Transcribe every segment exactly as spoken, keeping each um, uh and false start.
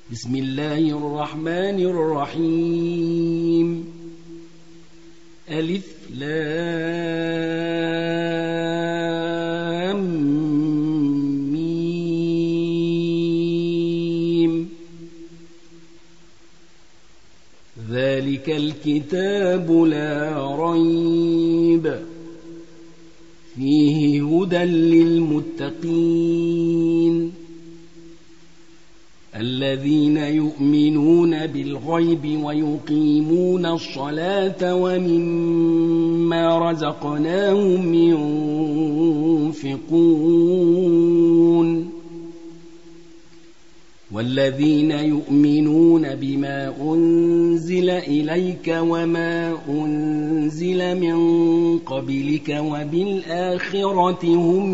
بسم الله الرحمن الرحيم. ألف لام ميم. ذلك الكتاب لا ريب فيه هدى للمتقين الذين يؤمنون بالغيب ويقيمون الصلاة ومما رزقناهم ينفقون والذين يؤمنون بما أنزل إليك وما أنزل من قبلك وبالآخرة هم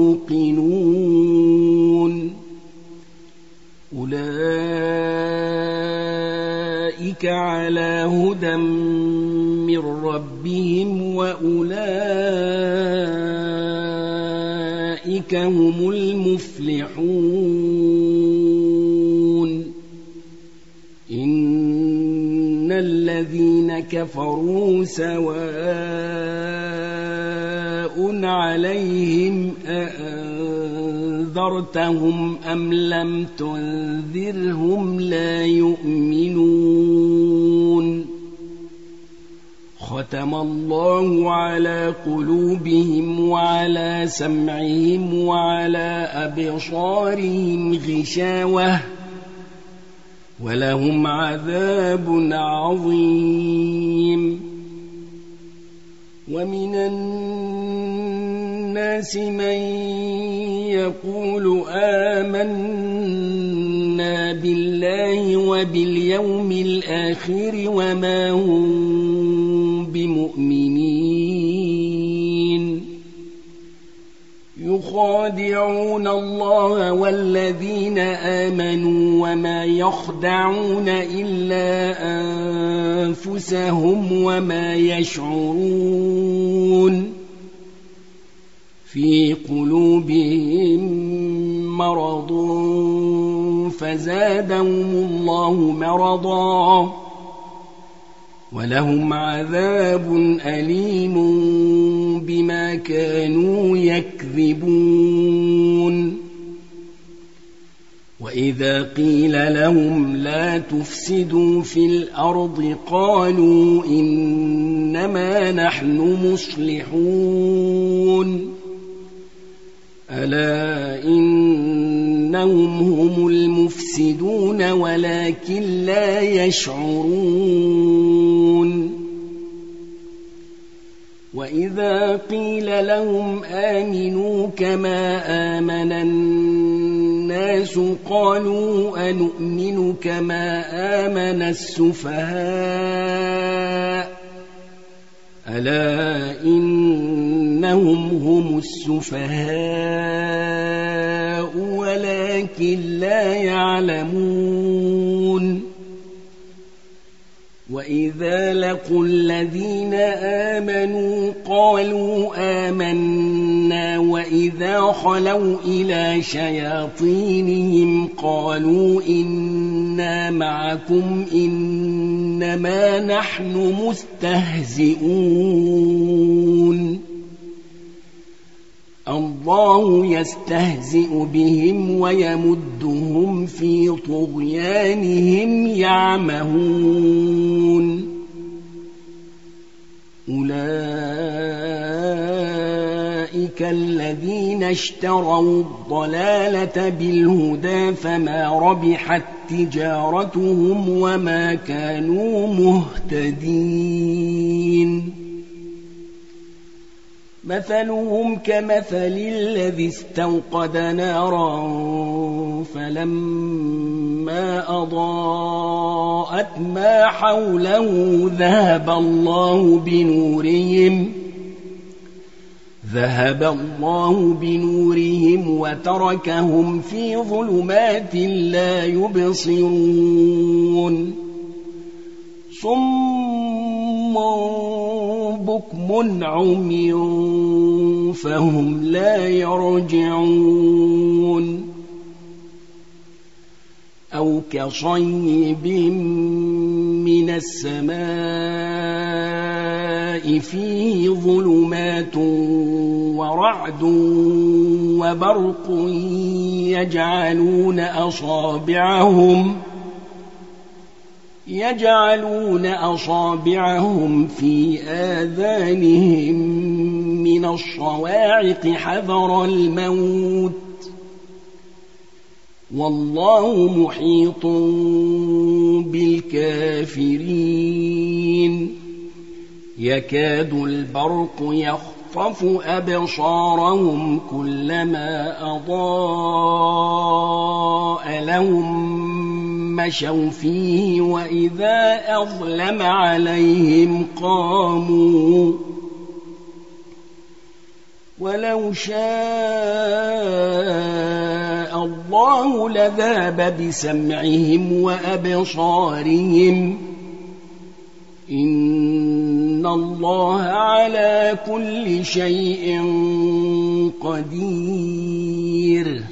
يوقنون أولئك على هدى من ربهم وأولئك هم المفلحون. إن الذين كفروا سواء عليهم أأنذرتهم أم لم تنذرهم لا يؤمنون. ختم الله على قلوبهم وعلى سمعهم وعلى أبصارهم غشاوة ولهم عذاب عظيم. ومن الناس من يقول آمنا بالله وباليوم الآخر وما هم بمؤمنين يخادعون الله والذين آمنوا وما يخدعون إلا أنفسهم وما يشعرون. في قلوبهم مرض فزادهم الله مرضا ولهم عذاب أليم بما كانوا يكذبون. وإذا قيل لهم لا تفسدوا في الأرض قالوا إنما نحن مصلحون. ألا إنهم هم المفسدون ولكن لا يشعرون. وإذا قيل لهم آمنوا كما آمن الناس قالوا أنؤمن كما آمن السفهاء. ألا إنهم هم السفهاء ولكن لا يعلمون. وإذا لقوا الذين آمنوا قالوا آمنا وإذا خلوا إلى شياطينهم قالوا إنا معكم إنما نحن مستهزئون. الله يستهزئ بهم ويمدهم في طغيانهم يعمهون. أولئك الذين اشتروا الضلالة بالهدى فما ربحت تجارتهم وما كانوا مهتدين. مثلهم كمثل الذي استوقد نارا فلما أضاءت ما حوله ذهب الله بنورهم ذهب الله بنورهم وتركهم في ظلمات لا يبصرون. صم بكم عمي فهم لا يرجعون. أو كصيب من السماء فيه ظلمات ورعد وبرق يجعلون أصابعهم يجعلون أصابعهم في آذانهم من الصواعق حذر الموت والله محيط بالكافرين يكاد البرق يخطف أبصارهم كلما أضاء لهم مشوا فيه وإذا أظلم عليهم قاموا ولو شاء الله لذهب بسمعهم وأبصارهم إن الله على كل شيء قدير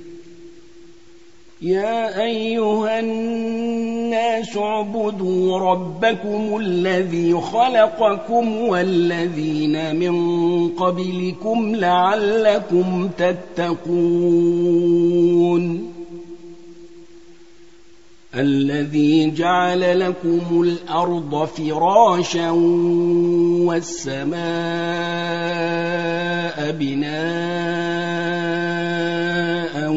يا أيها الناس اعبدوا ربكم الذي خلقكم والذين من قبلكم لعلكم تتقون الذي جعل لكم الأرض فراشا والسماء بناء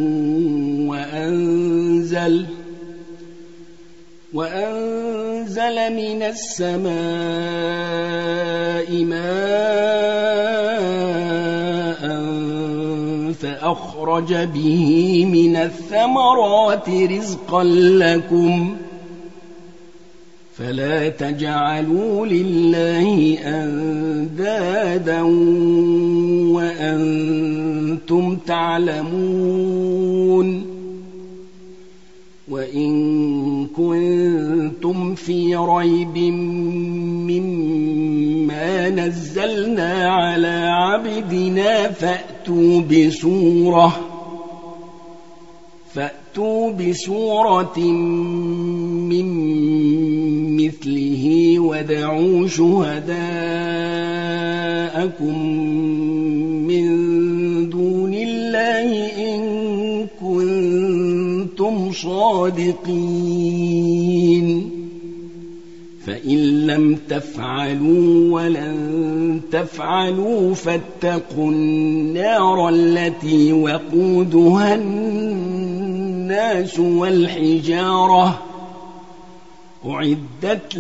وأنزل وأنزل من السماء ماء فأخرج به من الثمرات رزقا لكم فلا تجعلوا لله أندادا وأنتم تعلمون وإن كنتم في ريب مما نزلنا على عبدنا فأتوا بسورة فأتوا بسورة من مثله ودعوا شهداءكم من دون الله إن كنتم صادقين فإن لم تفعلوا ولن تفعلوا فاتقوا النار التي وقودها الناس والحجارة أعدت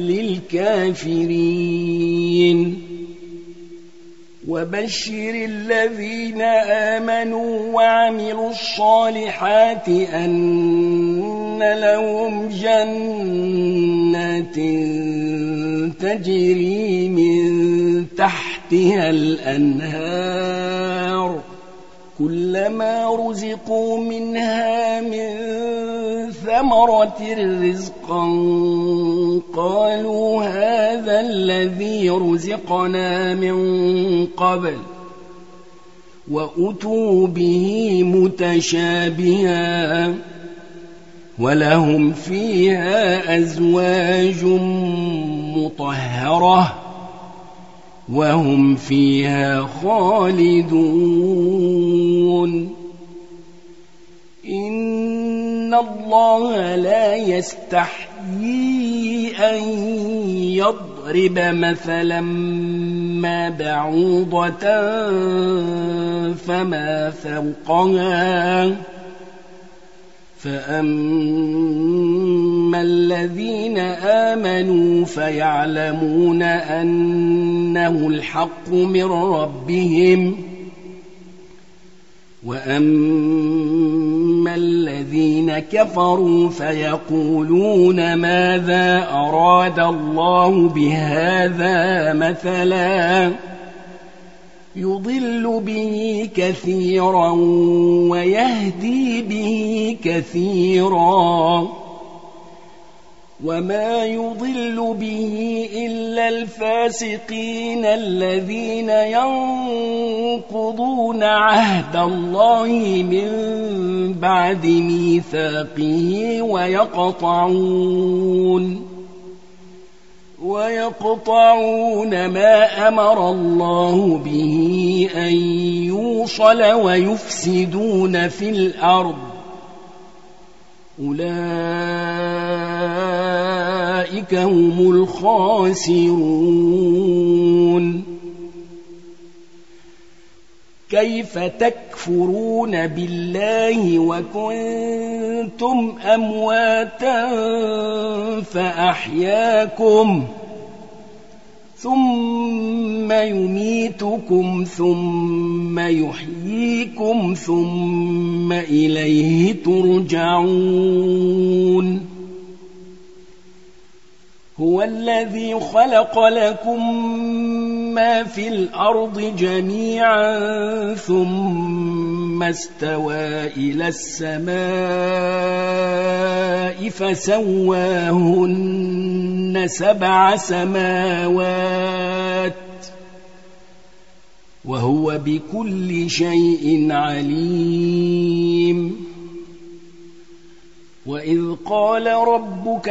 للكافرين وبشر الذين آمنوا وعملوا الصالحات أن لهم جنات تجري من تحتها الأنهار كلما رزقوا منها من ثمرة رزقا قالوا هذا الذي رزقنا من قبل وأتوا به متشابها ولهم فيها أزواج مطهرة وهم فيها خالدون إن الله لا يستحيي أن يضرب مثلا ما بعوضة فما فوقها فأما الذين آمنوا فيعلمون أنه الحق من ربهم وأما الذين كفروا فيقولون ماذا أراد الله بهذا مثلا يضل به كثيرا ويهدي به كثيرا وما يضل به إلا الفاسقين الذين ينقضون عهد الله من بعد ميثاقه ويقطعون ويقطعون ما أمر الله به أن يوصل ويفسدون في الأرض أولئك هم الخاسرون كيف تكفرون بالله وكنتم أمواتا فأحياكم ثم يميتكم ثم يحييكم ثم إليه ترجعون هو الذي خلق لكم ما في الأرض جميعا ثم استوى إلى السماء فسواهن سبع سماوات وهو بكل شيء عليم وإذ قال ربك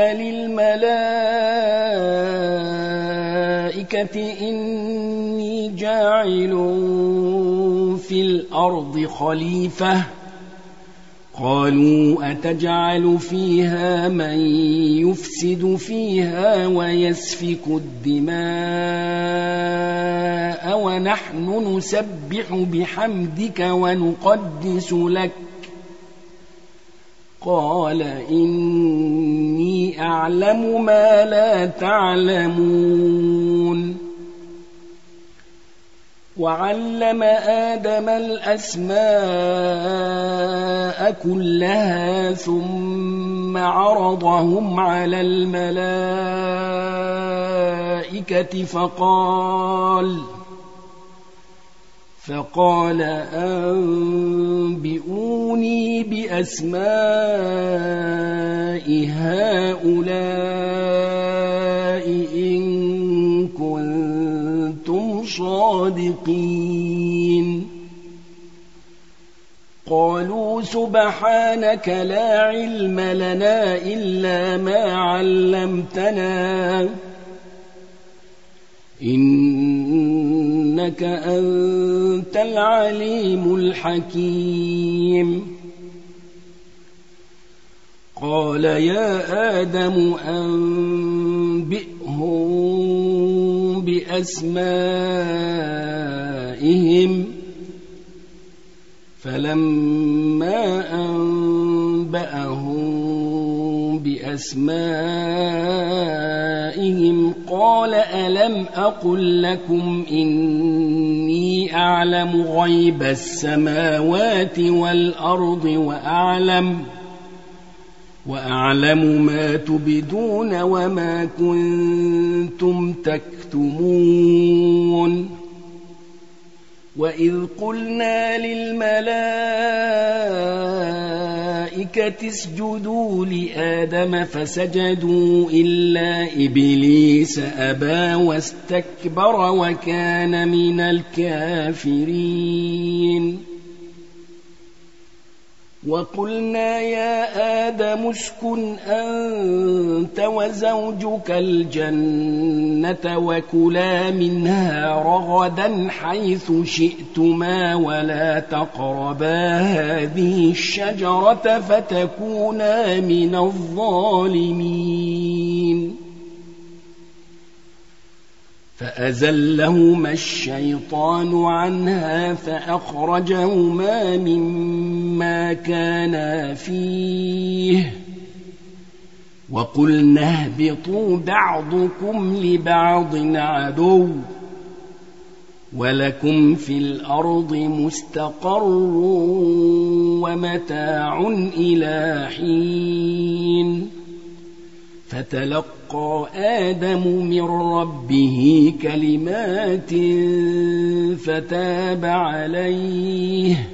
للملائكة إني جاعل في الأرض خليفة قالوا أتجعل فيها من يفسد فيها ويسفك الدماء ونحن نسبح بحمدك ونقدس لك قال إني أعلم ما لا تعلمون وعلم آدم الأسماء كلها ثم عرضهم على الملائكة فقال فقال أنبئوني بأسماء هؤلاء إن كنتم صادقين قالوا سبحانك لا علم لنا إلا ما علمتنا إنك أنت العليم الحكيم قال يا آدم أنبئهم بأسمائهم فلما أنبأهم بأسمائهم قال ألم أقل لكم إني أعلم غيب السماوات والأرض وأعلم وأعلم ما تبدون وما كنتم تكتمون وإذ قلنا للملائكة اسجدوا لآدم فسجدوا إلا إبليس أبى واستكبر وكان من الكافرين وقلنا يا آدم اسكن أنت وزوجك الجنة وكلا منها رغدا حيث شئتما ولا تقربا هذه الشجرة فتكونا من الظالمين فأزلهما الشيطان عنها فأخرجهما مما كانا فيه وقلنا اهبطوا بعضكم لبعض عدو ولكم في الأرض مستقر ومتاع إلى حين فتلقى آدم من ربه كلمات فتاب عليه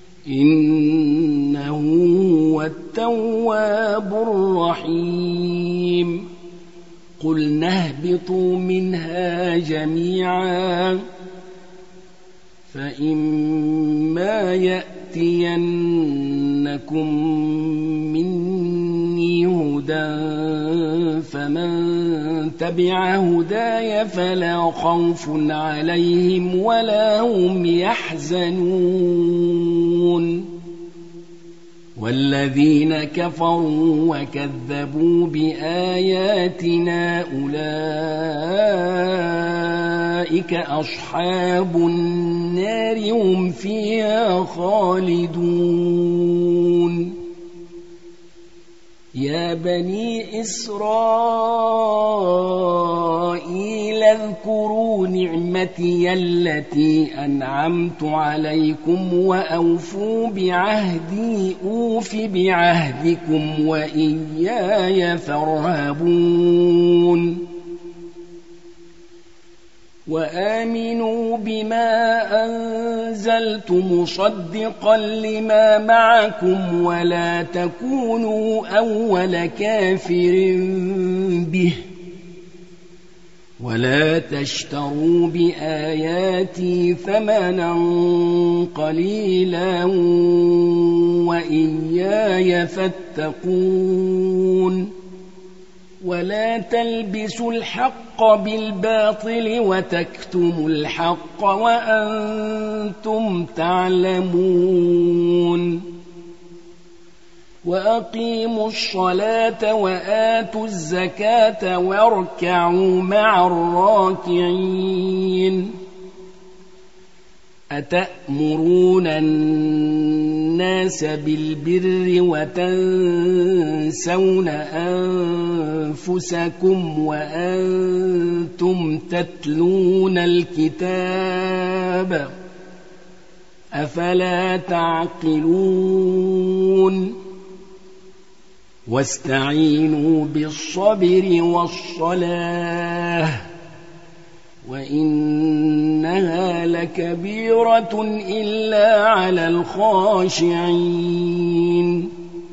إنه هو التواب الرحيم قلنا اهبطوا منها جميعا فإما يأتينكم مني هدى فمن تبع هداي فلا خوف عليهم ولا هم يحزنون والذين كفروا وكذبوا بآياتنا أولئك أصحاب النار هم فيها خالدون يا بني إسرائيل اذكروا نعمتي التي أنعمت عليكم وأوفوا بعهدي أوف بعهدكم وإياي فارهبون وآمنوا بما أنزلت مصدقا لما معكم ولا تكونوا أول كافر به ولا تشتروا بآياتي ثمنا قليلا وإياي فاتقون ولا تلبسوا الحق بالباطل وتكتموا الحق وأنتم تعلمون وأقيموا الصلاة وآتوا الزكاة واركعوا مع الراكعين أتأمرون الناس بالبر وتنسون أنفسكم وأنتم تتلون الكتاب أفلا تعقلون واستعينوا بالصبر والصلاة وإنها لكبيرة إلا على الخاشعين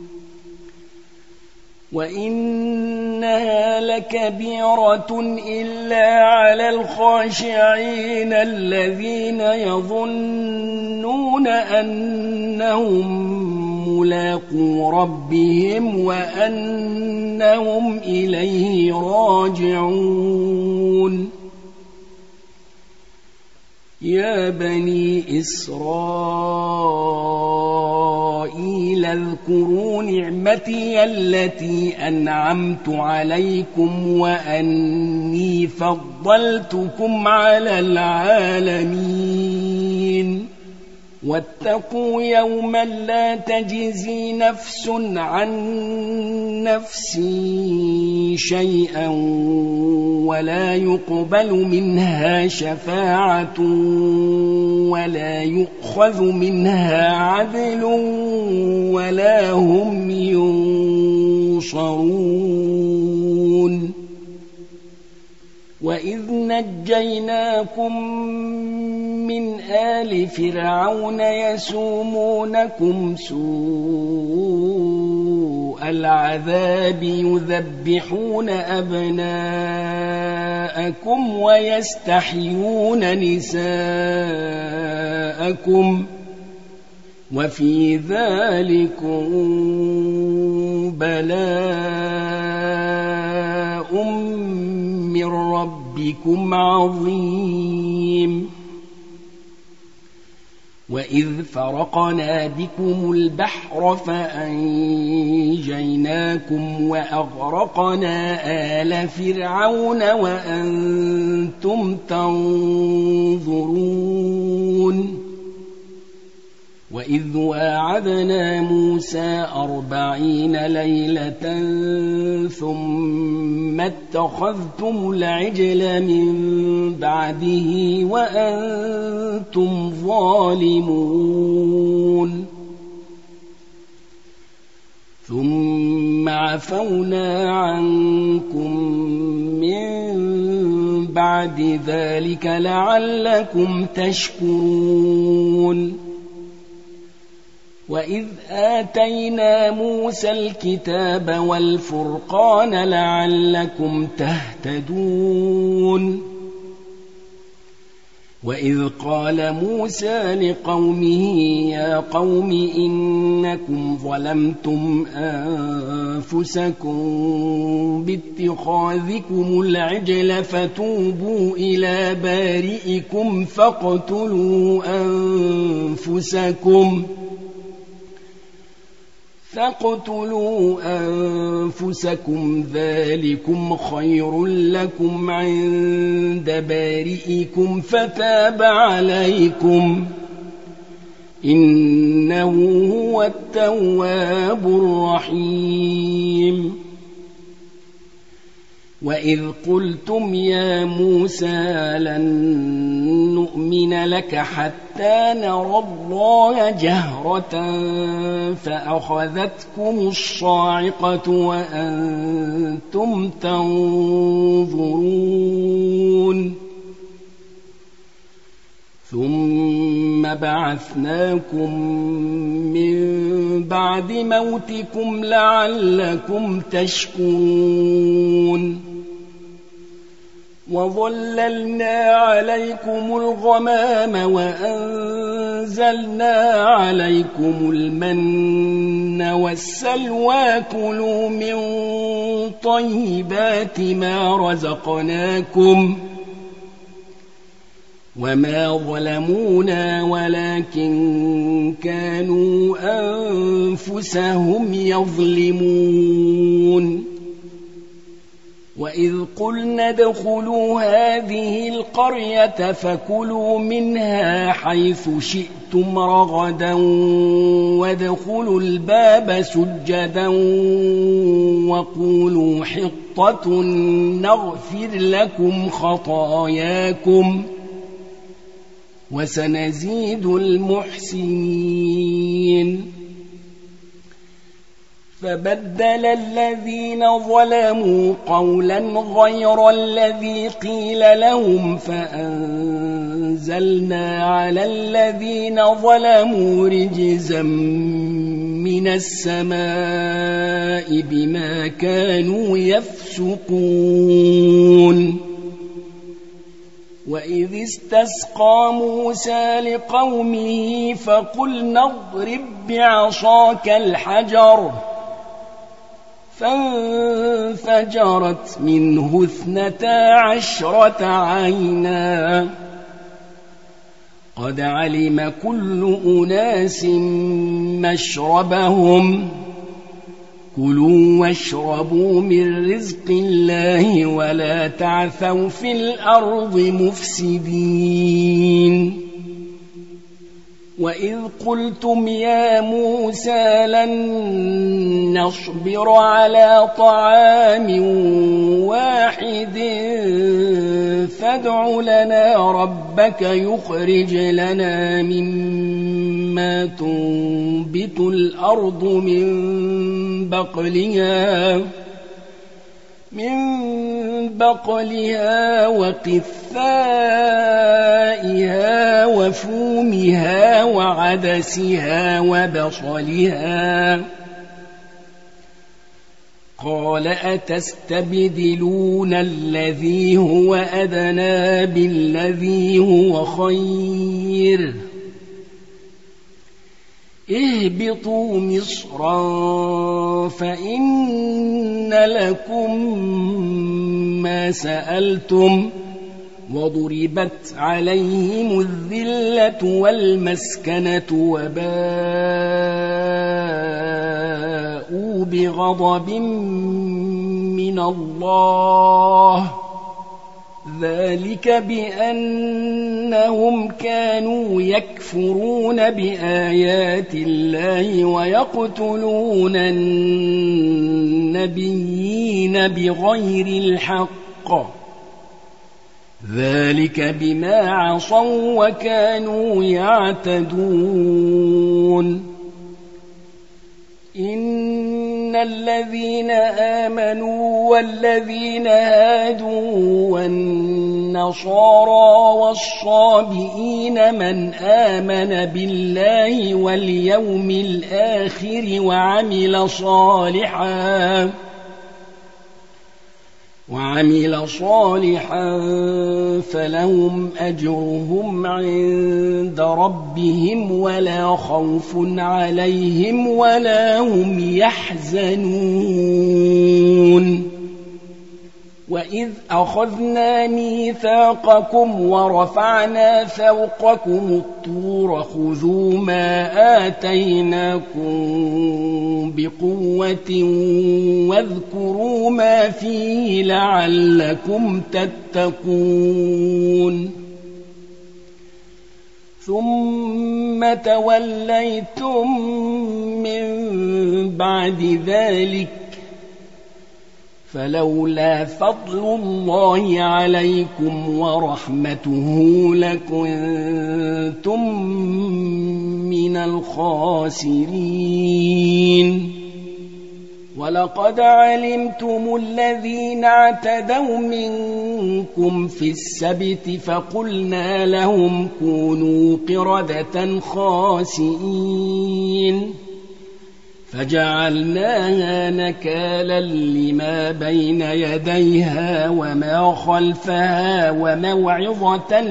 وإنها لكبيرة إلا على الخاشعين الذين يظنون أنهم ملاقو ربهم وأنهم إليه راجعون يا بني إسرائيل اذكروا نعمتي التي أنعمت عليكم وأني فضلتكم على العالمين واتقوا يوما لا تجزي نفس عن نفس شيئا ولا يقبل منها شفاعة ولا يؤخذ منها عدل ولا هم ينصرون وإذ نجيناكم من آل فرعون يسومونكم سوء العذاب يذبحون أبناءكم ويستحيون نساءكم وفي ذلكم بلاء من ربكم عظيم وإذ فرقنا بكم البحر فأنجيناكم وأغرقنا آل فرعون وأنتم تنظرون وإذ واعدنا موسى أربعين ليلة ثم اتخذتم العجل من بعده وأنتم ظالمون ثم عفونا عنكم من بعد ذلك لعلكم تشكرون وإذ آتينا موسى الكتاب والفرقان لعلكم تهتدون وإذ قال موسى لقومه يا قوم إنكم ظلمتم أنفسكم باتخاذكم العجل فتوبوا إلى بارئكم فاقتلوا أنفسكم فاقتلوا أنفسكم ذلكم خير لكم عند بارئكم فتاب عليكم إنه هو التواب الرحيم وإذ قلتم يا موسى لن نؤمن لك حتى نرى الله جهرة فأخذتكم الصاعقة وأنتم تنظرون ثم بعثناكم من بعد موتكم لعلكم تشكرون وظللنا عليكم الغمام وأنزلنا عليكم المن والسلوى كلوا من طيبات ما رزقناكم وما ظلمونا ولكن كانوا أنفسهم يظلمون وإذ قلنا ادخلوا هذه القرية فكلوا منها حيث شئتم رغدا وادخلوا الباب سجدا وقولوا حطة نغفر لكم خطاياكم وسنزيد المحسنين فبدل الذين ظلموا قولا غير الذي قيل لهم فأنزلنا على الذين ظلموا رجزا من السماء بما كانوا يفسقون وإذ استسقى موسى لقومه فقلنا اضرب بعصاك الحجر فانفجرت منه اثنتا عشرة عينا قد علم كل أناس مشربهم كلوا واشربوا من رزق الله ولا تعثوا في الأرض مفسدين وإذ قلتم يا موسى لن نصبر على طعام واحد فادع لنا ربك يخرج لنا مما تنبت الأرض من بقلها من بقلها وقثائها وفومها وعدسها وبصلها قال أتستبدلون الذي هو أدنى بالذي هو خير اهبطوا مصرا فإن لكم ما سألتم وضربت عليهم الذلة والمسكنة وباءوا بغضب من الله ذلك بأنهم كانوا يكفرون بآيات الله ويقتلون النبيين بغير الحق ذلك بما عصوا وكانوا يعتدون إن الذين آمنوا والذين هادوا والنصارى والنصارى والصابئين من آمن بالله واليوم الآخر وعمل صالحا وعمل صالحا فلهم أجرهم عند ربهم ولا خوف عليهم ولا هم يحزنون وإذ أخذنا ميثاقكم ورفعنا فوقكم الطور خذوا ما آتيناكم بقوة واذكروا ما فيه لعلكم تتقون ثم توليتم من بعد ذلك فلولا فضل الله عليكم ورحمته لكنتم من الخاسرين ولقد علمتم الذين اعتدوا منكم في السبت فقلنا لهم كونوا قردة خاسئين فجعلناها نكالا لما بين يديها وما خلفها وموعظة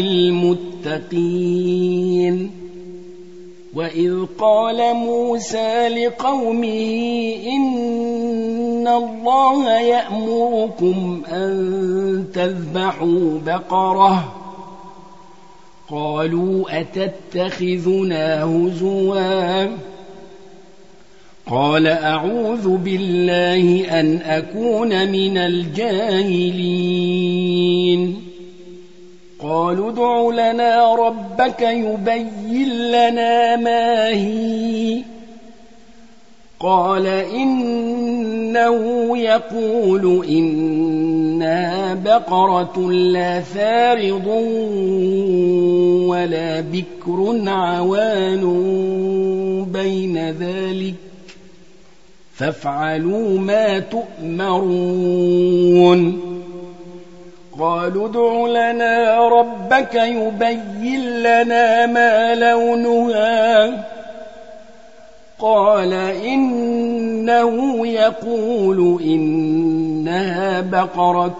للمتقين وإذ قال موسى لقومه إن الله يأمركم أن تذبحوا بقرة قالوا أتتخذنا هزوا قال أعوذ بالله أن أكون من الجاهلين قالوا ادع لنا ربك يبين لنا ما هي قال إنه يقول إنها بقرة لا فارض ولا بكر عوان بين ذلك فافعلوا ما تؤمرون قالوا ادع لنا ربك يبين لنا ما لونها قال إنه يقول إنها بقرة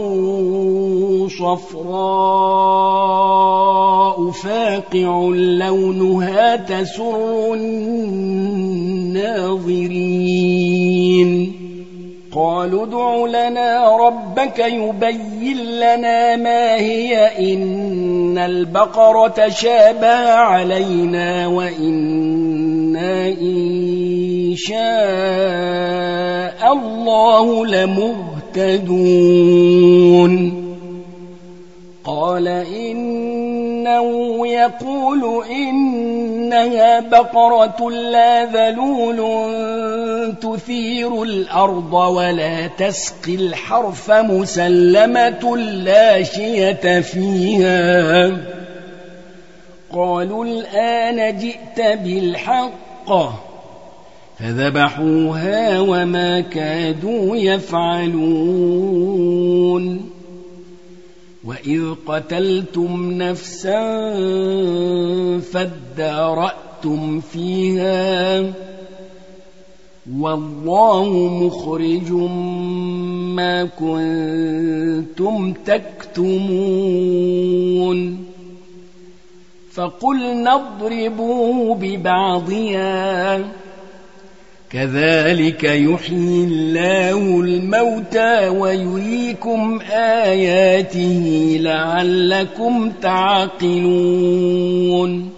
صفراء فاقع لونها تسر الناظرين قالوا ادع لنا ربك يبين لنا ما هي إن البقرة شابه علينا وإنا إن شاء الله لمهتدون قال إنه يقول إنها بقرة لا ذلول تثير الأرض ولا تسقي الحرث مسلمة لا شية فيها قالوا الآن جئت بالحق فذبحوها وما كادوا يفعلون وإذ قتلتم نفسا فادارأتم فيها والله مخرج ما كنتم تكتمون فقلنا اضربوه ببعضها كذلك يحيي الله الموتى ويريكم آياته لعلكم تعقلون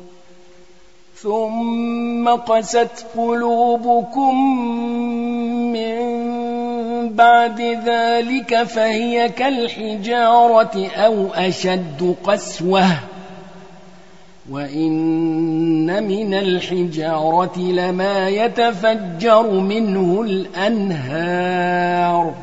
ثم قست قلوبكم من بعد ذلك فهي كالحجارة أو أشد قسوة وإن من الحجارة لما يتفجر منه الأنهار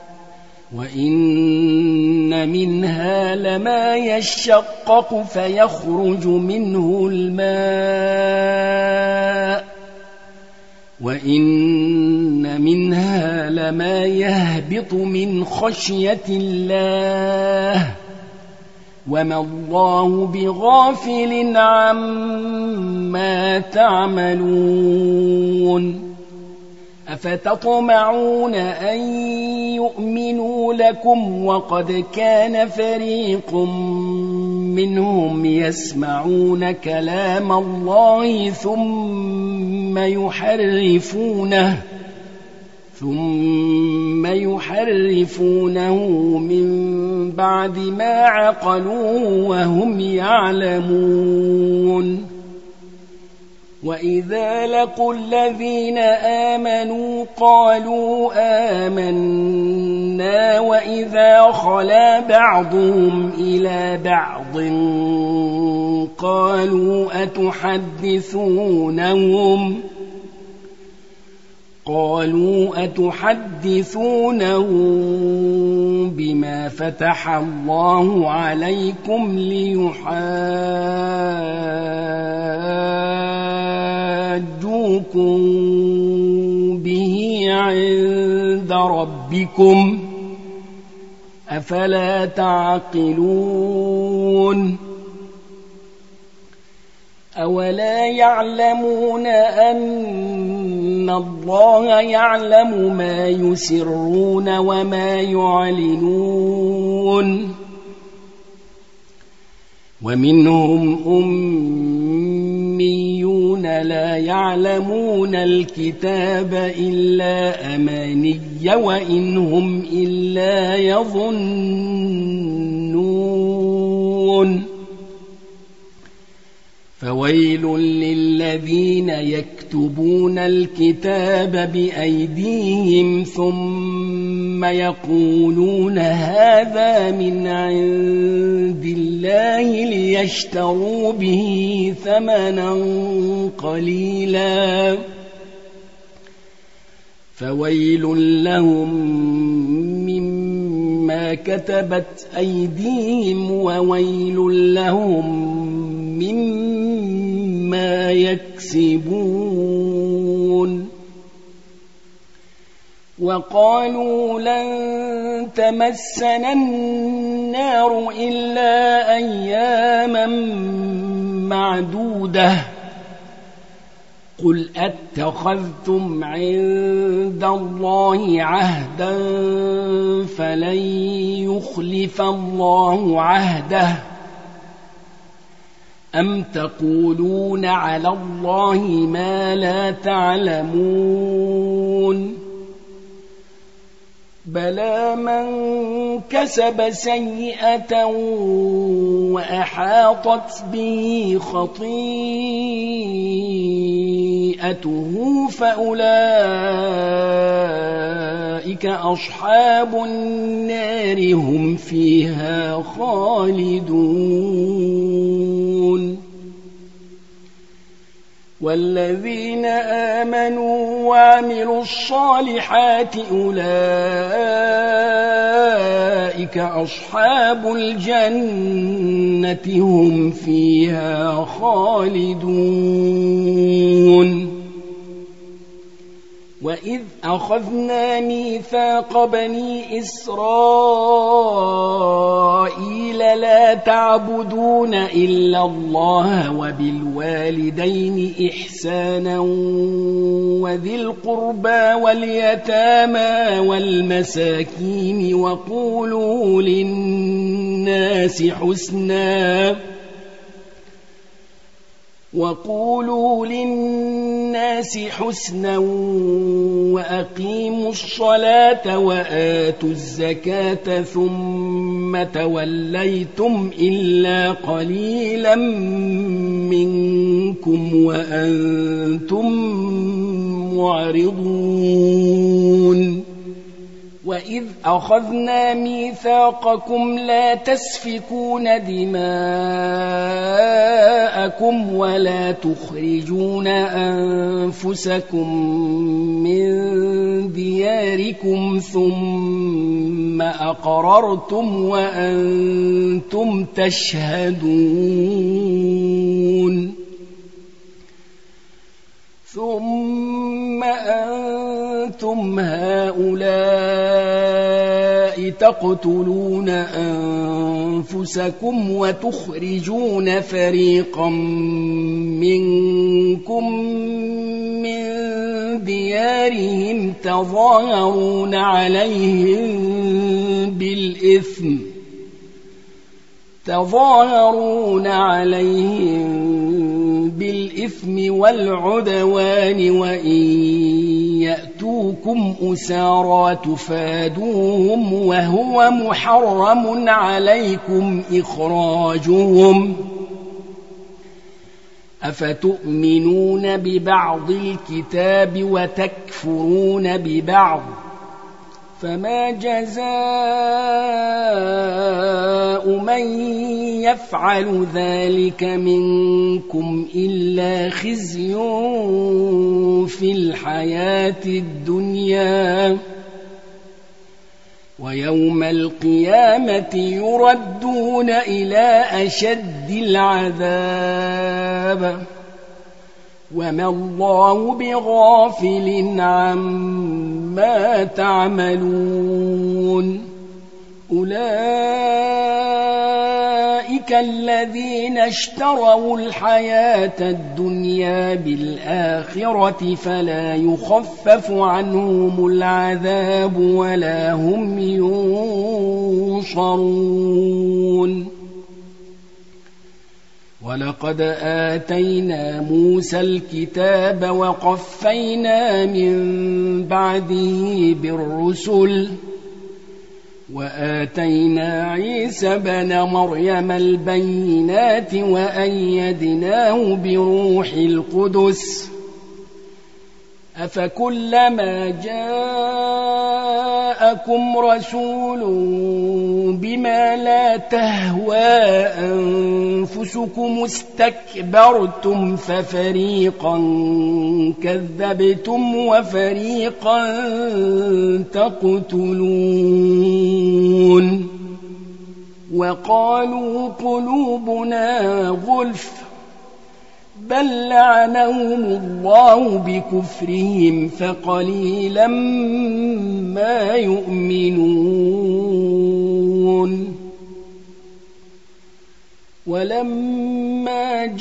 وإن منها لما يشقق فيخرج منه الماء وإن منها لما يهبط من خشية الله وما الله بغافل عما تعملون أفتطمعون أن يؤمنوا لكم وقد كان فريق منهم يسمعون كلام الله ثم يحرفونه ثم يحرفونه من بعد ما عقلوه وهم يعلمون وإذا لقوا الذين آمنوا قالوا آمنا وإذا خلا بعضهم إلى بعض قالوا أتحدثونهم قالوا أتحدثونهم بما فتح الله عليكم ليحاجوكم به عند ربكم أفلا تعقلون أولا يعلمون أن الله يعلم ما يسرون وما يعلنون ومنهم أميون لا يعلمون الكتاب إلا أماني وإن هم إلا يظنون فويل للذين يكتبون الكتاب بأيديهم ثم يقولون هذا من عند الله ليشتروا به ثمنا قليلا فويل لهم مما كتبت أيديهم وويل لهم مما يكسبون وقالوا لن تمسنا النار إلا أياما معدودة قل أتخذتم عند الله عهدا فلن يخلف الله عهده أم تقولون على الله ما لا تعلمون بلى من كسب سيئة وأحاطت به خطيئته فأولئك أصحاب النار هم فيها خالدون والذين آمنوا وعملوا الصالحات أولئك أصحاب الجنة هم فيها خالدون وإذ أخذنا ميثاق بني إسرائيل لا تعبدون إلا الله وبالوالدين إحسانا وذي القربى واليتامى والمساكين وقولوا للناس حسنا وقولوا للناس حسنا وأقيموا الصلاة وآتوا الزكاة ثم توليتم إلا قليلا منكم وأنتم معرضون وإذ أخذنا ميثاقكم لا تسفكون دماءكم ولا تخرجون أنفسكم من دياركم ثم أقررتم وأنتم تشهدون ثم أنتم هؤلاء تقتلون أنفسكم وتخرجون فريقا منكم من ديارهم تظاهرون عليهم بالإثم تظاهرون عليهم بالإثم والعدوان وإن يأتوكم أسارى تفادوهم وهو محرم عليكم إخراجهم أفتؤمنون ببعض الكتاب وتكفرون ببعض فما جزاء من يفعل ذلك منكم إلا خزي في الحياة الدنيا ويوم القيامة يردون إلى أشد العذاب وما الله بغافل عما تعملون أولئك الذين اشتروا الحياة الدنيا بالآخرة فلا يخفف عنهم العذاب ولا هم ينصرون ولقد آتينا موسى الكتاب وقفينا من بعده بالرسل وآتينا عيسى بن مريم البينات وأيدناه بروح القدس أفكلما جاءكم رسول بما لا تهوى أنفسكم استكبرتم ففريقا كذبتم وفريقا تقتلون وقالوا قلوبنا غلف بل لعنهم الله بكفرهم فقليلا ما يؤمنون ولما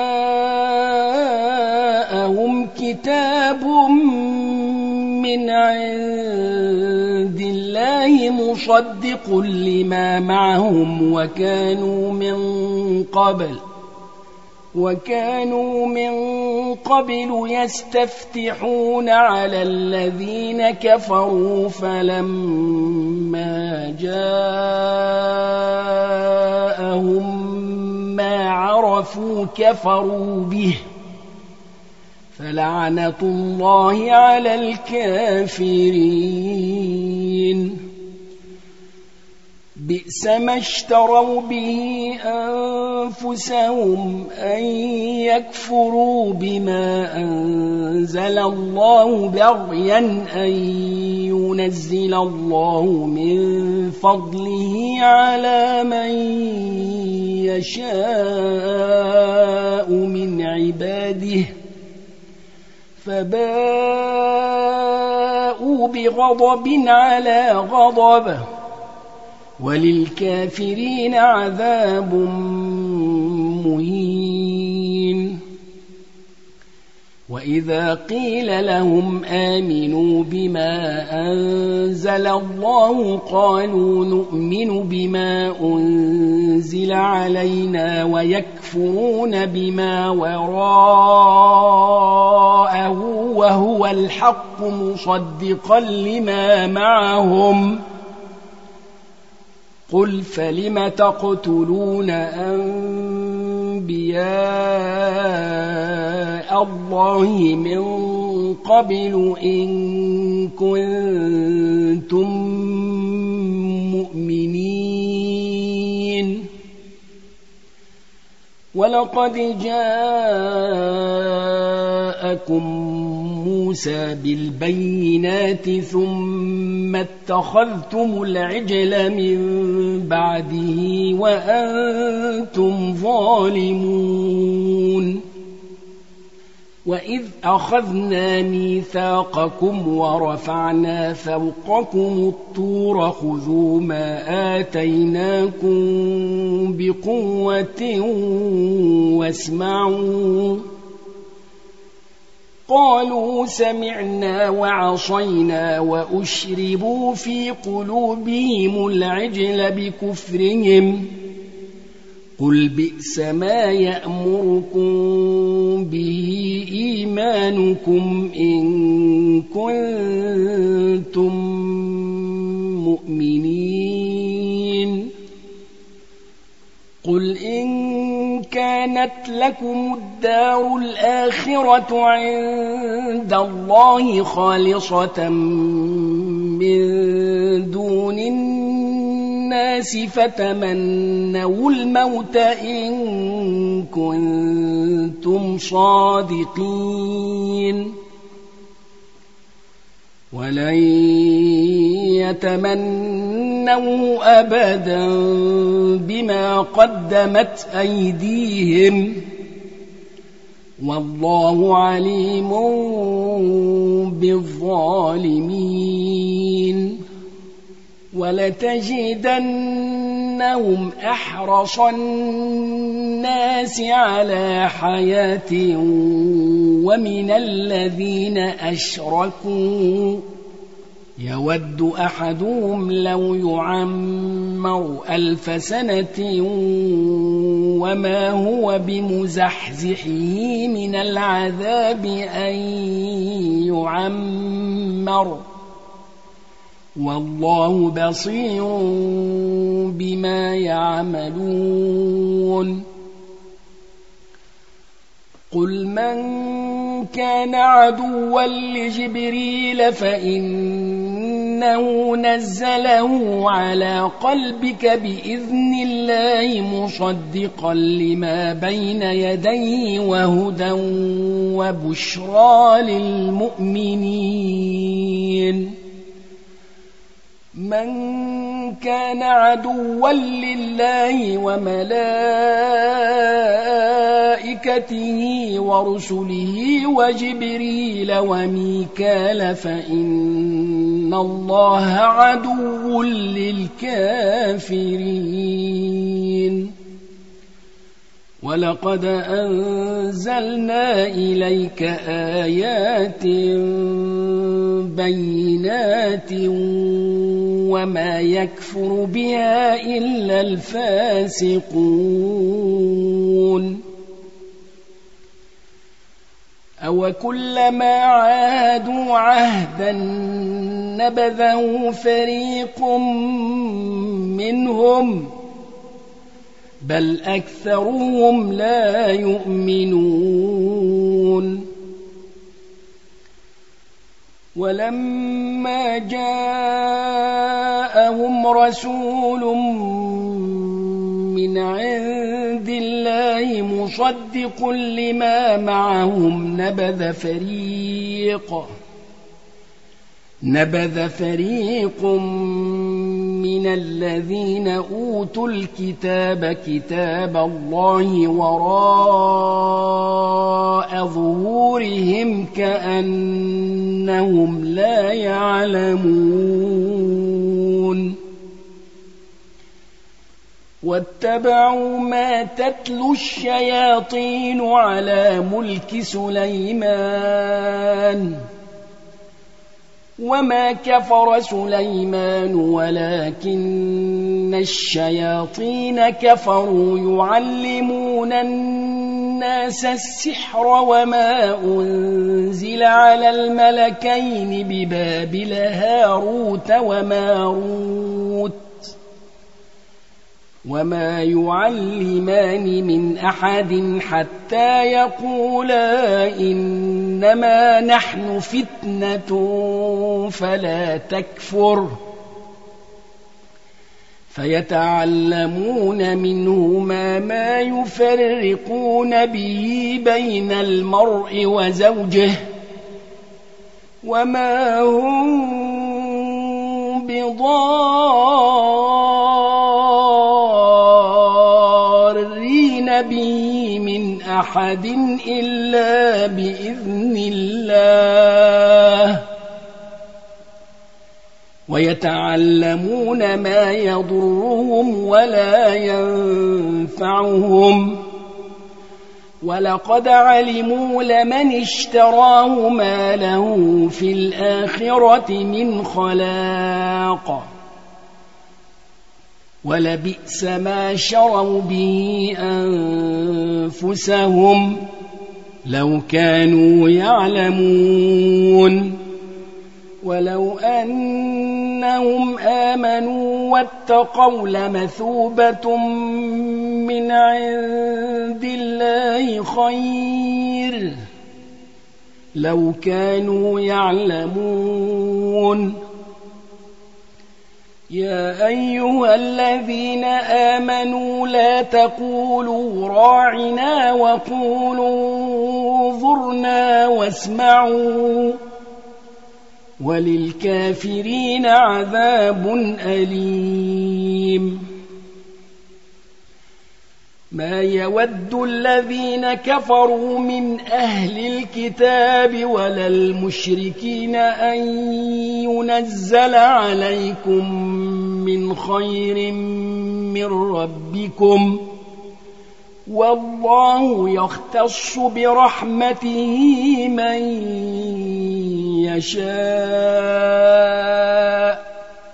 جاءهم كتاب من عند الله مصدق لما معهم وكانوا من قبل وكانوا من قبل يستفتحون على الذين كفروا فلما جاءهم ما عرفوا كفروا به فلعنة الله على الكافرين بئس ما اشتروا به أنفسهم أن يكفروا بما أنزل الله بغيا أن ينزل الله من فضله على من يشاء من عباده فباءوا بغضب على غضب وللكافرين عذاب مهين وإذا قيل لهم آمنوا بما أنزل الله قالوا نؤمن بما أنزل علينا ويكفرون بما وراءه وهو الحق مصدقا لما معهم قل فلم تقتلون أنبياء الله من قبل إن كنتم مؤمنين ولقد جاءكم موسى بالبينات ثم اتخذتم العجل من بعده وأنتم ظالمون وإذ أخذنا ميثاقكم ورفعنا فوقكم الطور خذوا ما آتيناكم بقوة واسمعوا قالوا سمعنا وعصينا وأشربوا في قلوبهم العجل بكفرهم قل بئس ما يأمركم به إيمانكم إن كنتم مؤمنين قل إن كانت لكم الدار الآخرة عند الله خالصة من دون الناس فتمنوا الموت إن كنتم صادقين ولن يتمنوا أبدا بما قدمت أيديهم والله عليم بالظالمين ولتجدنهم أحرص الناس على حياة ومن الذين أشركوا يود أحدهم لو يعمر ألف سنة وما هو بمزحزحه من العذاب أن يعمر والله بصير بما يعملون قل من كان عدوا لجبريل فإنه نزله على قلبك بإذن الله مصدقا لما بين يديه وهدى وبشرى للمؤمنين من كان عدوا لله وملائكته ورسله وجبريل وميكال فإن الله عدو للكافرين ولقد أنزلنا إليك آيات بينات وما يكفر بها إلا الفاسقون أو كلما عاهدوا عهدا نبذه فريق منهم بل أكثرهم لا يؤمنون ولما جاءهم رسول من عند الله مصدق لما معهم نبذ فريق نبذ فريق من الذين أوتوا الكتاب كتاب الله وراء ظهورهم كأنهم لا يعلمون واتبعوا ما تتلو الشياطين على ملك سليمان وما كفر سليمان ولكن الشياطين كفروا يعلمون الناس السحر وما أنزل على الملكين ببابل هاروت وماروت وما يعلمان من أحد حتى يقولا إنما نحن فتنة فلا تكفر فيتعلمون منهما ما يفرقون به بين المرء وزوجه وما هم بضارين به من أحد إلا بإذن الله ويتعلمون ما يضرهم ولا ينفعهم ولقد علموا لمن اشتراه ما له في الآخرة من خلاق ولبئس ما شروا به أنفسهم لو كانوا يعلمون ولو أنهم آمنوا واتقوا لمثوبة من عند الله خير لو كانوا يعلمون يا أيها الذين آمنوا لا تقولوا راعنا وقولوا انظرنا واسمعوا وللكافرين عذاب أليم ما يود الذين كفروا من أهل الكتاب ولا المشركين أن ينزل عليكم من خير من ربكم والله يختص برحمته من يشاء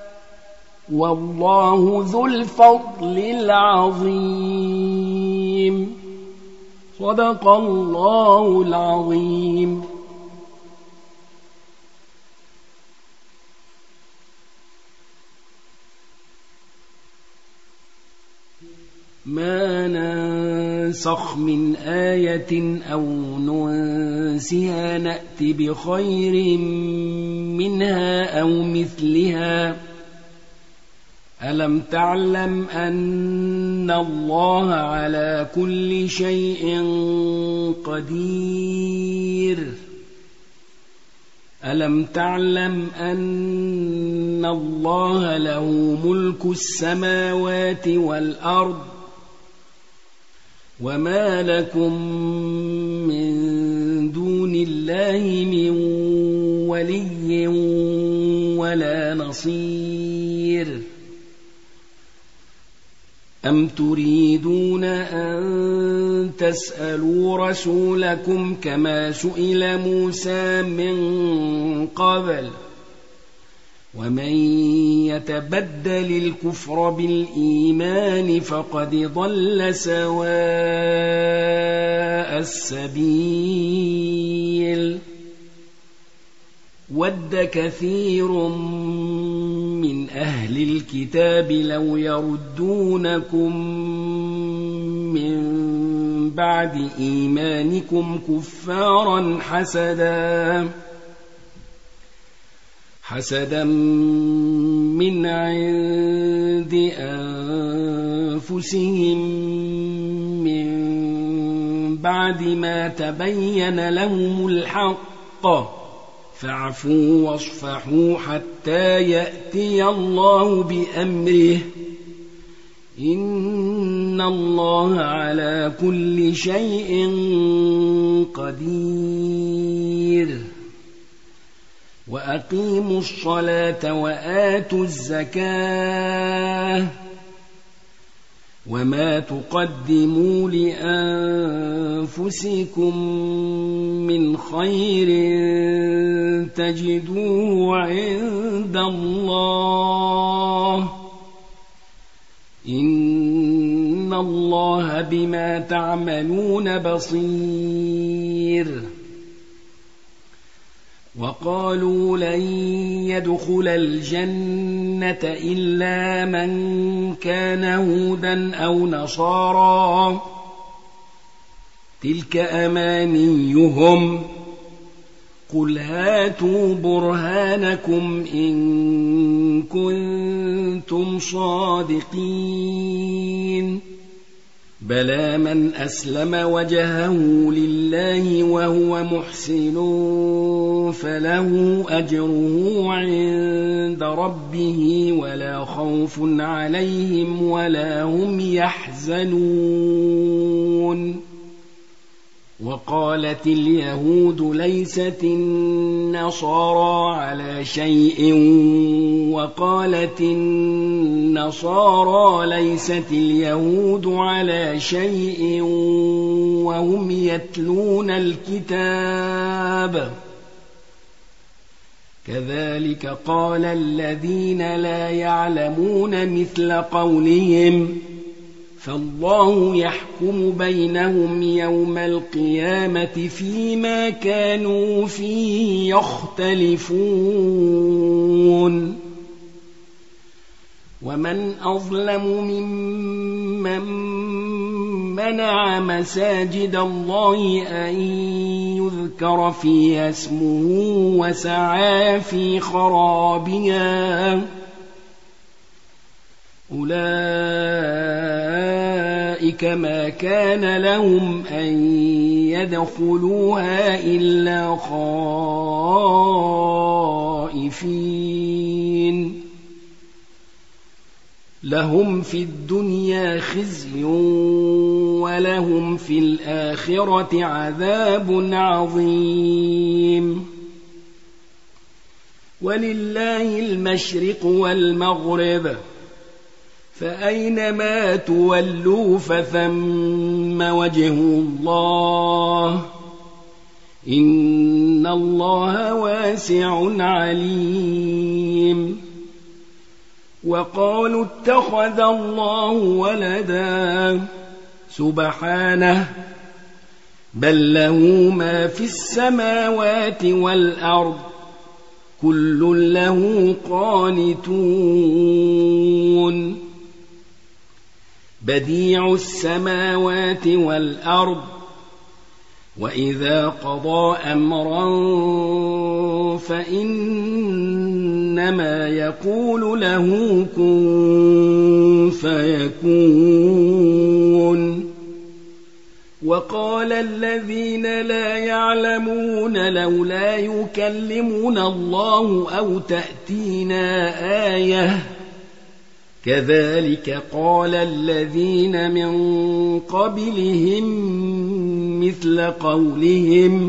والله ذو الفضل العظيم صدق الله العظيم. ما ننسخ من آية أو ننسها نأت بخير منها أو مثلها ألم تعلم أن الله على كل شيء قدير ألم تعلم أن الله له ملك السماوات والأرض وما لكم من دون الله من ولي ولا نصير أم تريدون أن تسألوا رسولكم كما سئل موسى من قبل ومن يتبدل الكفر بالإيمان فقد ضل سواء السبيل ود كثير من أهل الكتاب لو يردونكم من بعد إيمانكم كفارا حسدا حسدا من عند أنفسهم من بعد ما تبين لهم الحق فاعفوا واصفحوا حتى يأتي الله بأمره إن الله على كل شيء قدير وأقيموا الصلاة وآتوا الزكاة وما تقدموا لأنفسكم من خير تجدوه عند الله إن الله بما تعملون بصير وقالوا لن يدخل الجنة إلا من كان هودا أو نصارى تلك أمانيهم قل هاتوا برهانكم إن كنتم صادقين بلى من أسلم وجهه لله وهو محسن فله أجره عند ربه ولا خوف عليهم ولا هم يحزنون وقالت اليهود ليست النصارى على شيء وقالت النصارى ليست اليهود على شيء وهم يتلون الكتاب كذلك قال الذين لا يعلمون مثل قولهم فالله يحكم بينهم يوم القيامة فيما كانوا فيه يختلفون ومن أظلم ممن منع مساجد الله أن يذكر فيها اسمه وسعى في خرابها أولئك ما كان لهم أن يدخلوها إلا خائفين لهم في الدنيا خزي ولهم في الآخرة عذاب عظيم ولله المشرق والمغرب فأينما تولوا فثم وجه الله إن الله واسع عليم وقالوا اتخذ الله ولدا سبحانه بل له ما في السماوات والأرض كل له قانتون بديع السماوات والأرض وإذا قضى أمرا فإنما يقول له كن فيكون وقال الذين لا يعلمون لولا يكلمنا الله أو تأتينا آية كذلك قال الذين من قبلهم مثل قولهم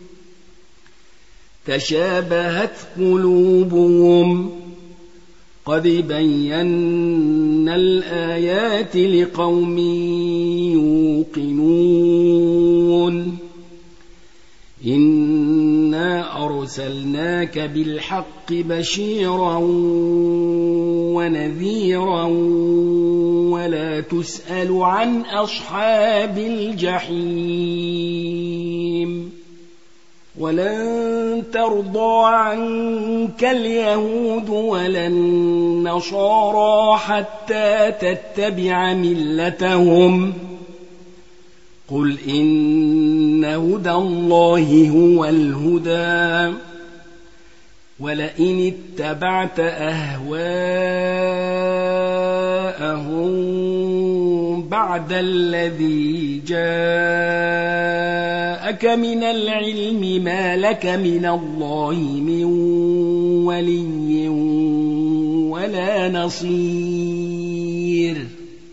تشابهت قلوبهم قد بينا الآيات لقوم يوقنون إنا أرسلناك بالحق بشيرا ونذيرا ولا تسأل عن أصحاب الجحيم ولن ترضى عنك اليهود ولا النصارى حتى تتبع ملتهم قل إن هدى الله هو الهدى ولئن اتبعت أهواءهم بعد الذي جاءك من العلم ما لك من الله من ولي ولا نصير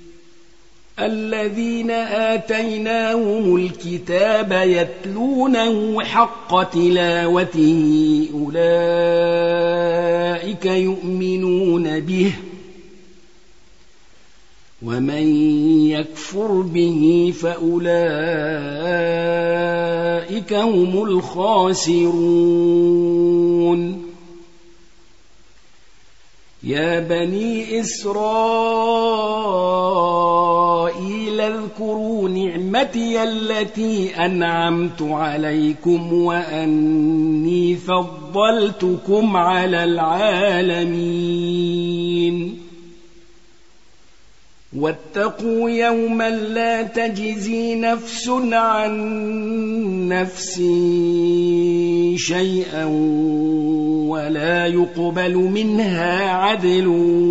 الذين آتيناهم الكتاب يتلونه حق تلاوته أولئك يؤمنون به ومن يكفر به فأولئك هم الخاسرون يا بني إسرائيل اذكروا نعمتي التي أنعمت عليكم وأني فضلتكم على العالمين واتقوا يوما لا تجزي نفس عن نفس شيئا ولا يقبل منها عدل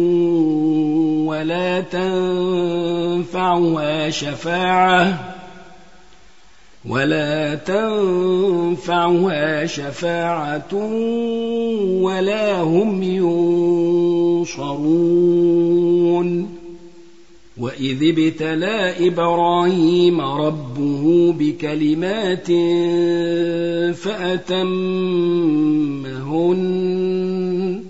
ولا تنفعها شفاعة ولا تنفعها شفاعة ولا هم ينصرون وإذ ابتلى إبراهيم ربه بكلمات فأتمهن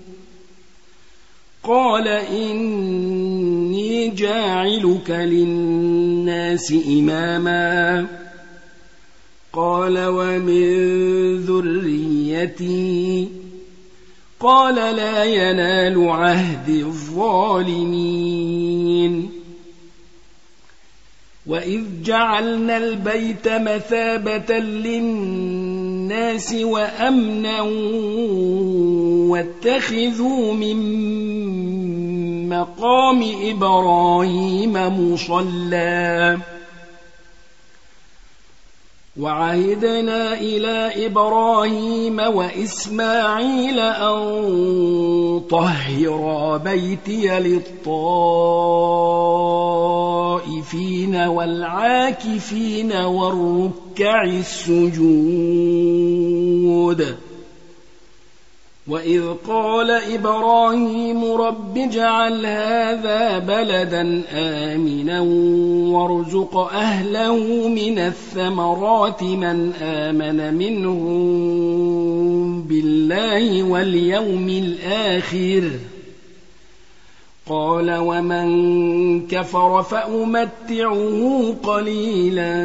قال إني جاعلك للناس إماما قال ومن ذريتي قال لا ينال عهد الظالمين وإذ جعلنا البيت مثابة للناس وأمنا واتخذوا من مقام إبراهيم مصلى وعهدنا إلى إبراهيم وإسماعيل أن طهرا بيتي للطائفين والعاكفين والركع السجود وإذ قال إبراهيم رب اجعل هذا بلدا آمنا وارزق أهله من الثمرات من آمن منهم بالله واليوم الآخر قال ومن كفر فأمتعه قليلا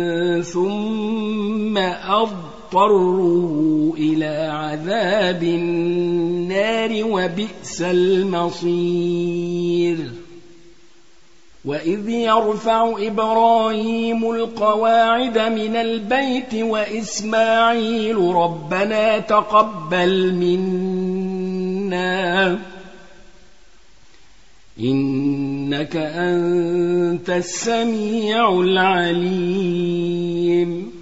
ثم أضطره إلى عذاب النار وبئس المصير وإذ يرفع إبراهيم القواعد من البيت وإسماعيل ربنا تقبل منا إنك أنت السميع العليم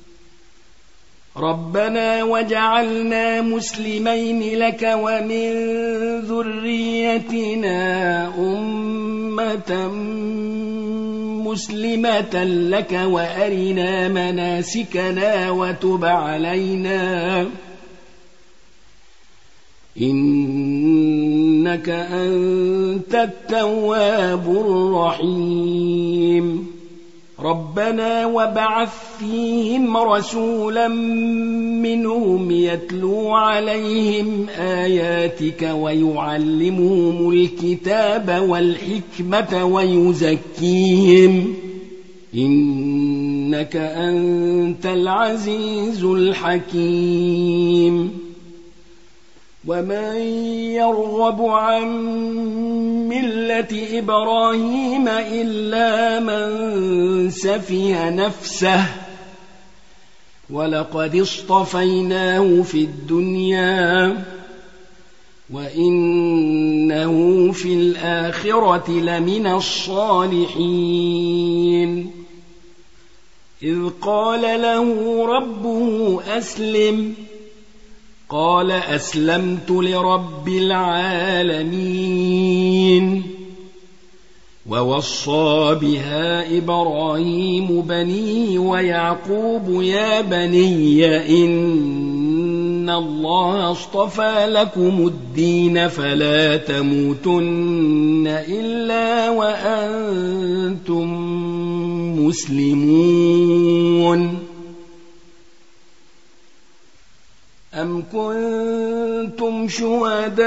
ربنا وجعلنا مسلمين لك ومن ذريتنا أمة مسلمة لك وأرنا مناسكنا وتب علينا إنك أنت التواب الرحيم ربنا وابعث فيهم رسولا منهم يتلو عليهم آياتك ويعلمهم الكتاب والحكمة ويزكيهم إنك أنت العزيز الحكيم ومن يرغب عن ملة إبراهيم إلا من سفه نفسه ولقد اصطفيناه في الدنيا وإنه في الآخرة لمن الصالحين إذ قال له ربه أسلم قال أسلمت لرب العالمين ووصى بها إبراهيم بنيه ويعقوب يا بني إن الله اصطفى لكم الدين فلا تموتن إلا وأنتم مسلمون أم كنتم شهداء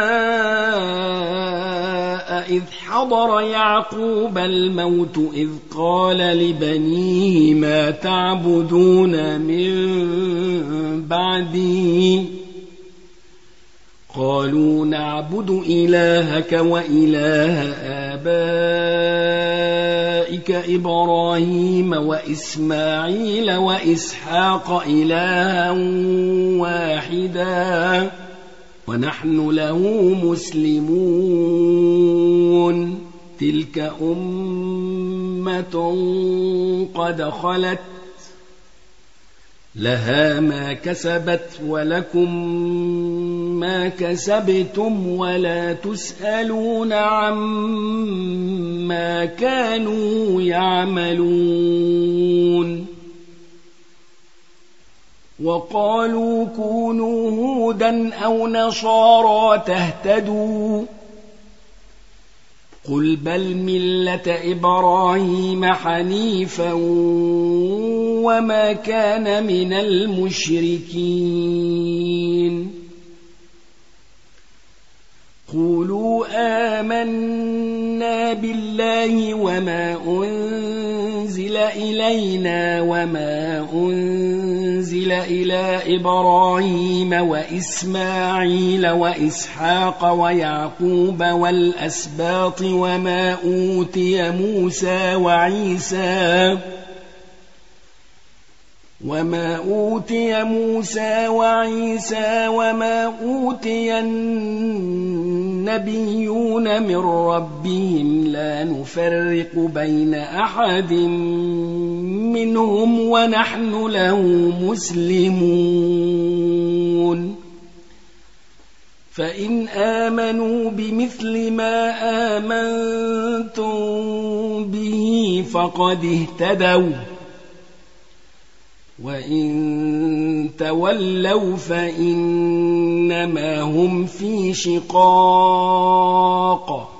إذ حضر يعقوب الموت إذ قال لبنيه ما تعبدون من بعدي قالوا نعبد إلهك وإله آبائك إبراهيم وإسماعيل وإسحاق إلها واحدا ونحن له مسلمون تلك أمة قد خلت لها ما كسبت ولكم ما كسبتم ولا تسألون عما كانوا يعملون وقالوا كونوا هودا أو نصارى تهتدوا قل بل ملة إبراهيم حنيفا وما كان من المشركين قولوا آمنا بالله وما أنزل إلينا وما أنزل إلى إبراهيم وإسماعيل وإسحاق ويعقوب والأسباط وما أوتي موسى وعيسى وما أوتي موسى وعيسى وما أوتي النبيون من ربهم لا نفرق بين أحد منهم ونحن له مسلمون فإن آمنوا بمثل ما آمنتم به فقد اهتدوا وإن تولوا فإنما هم في شقاق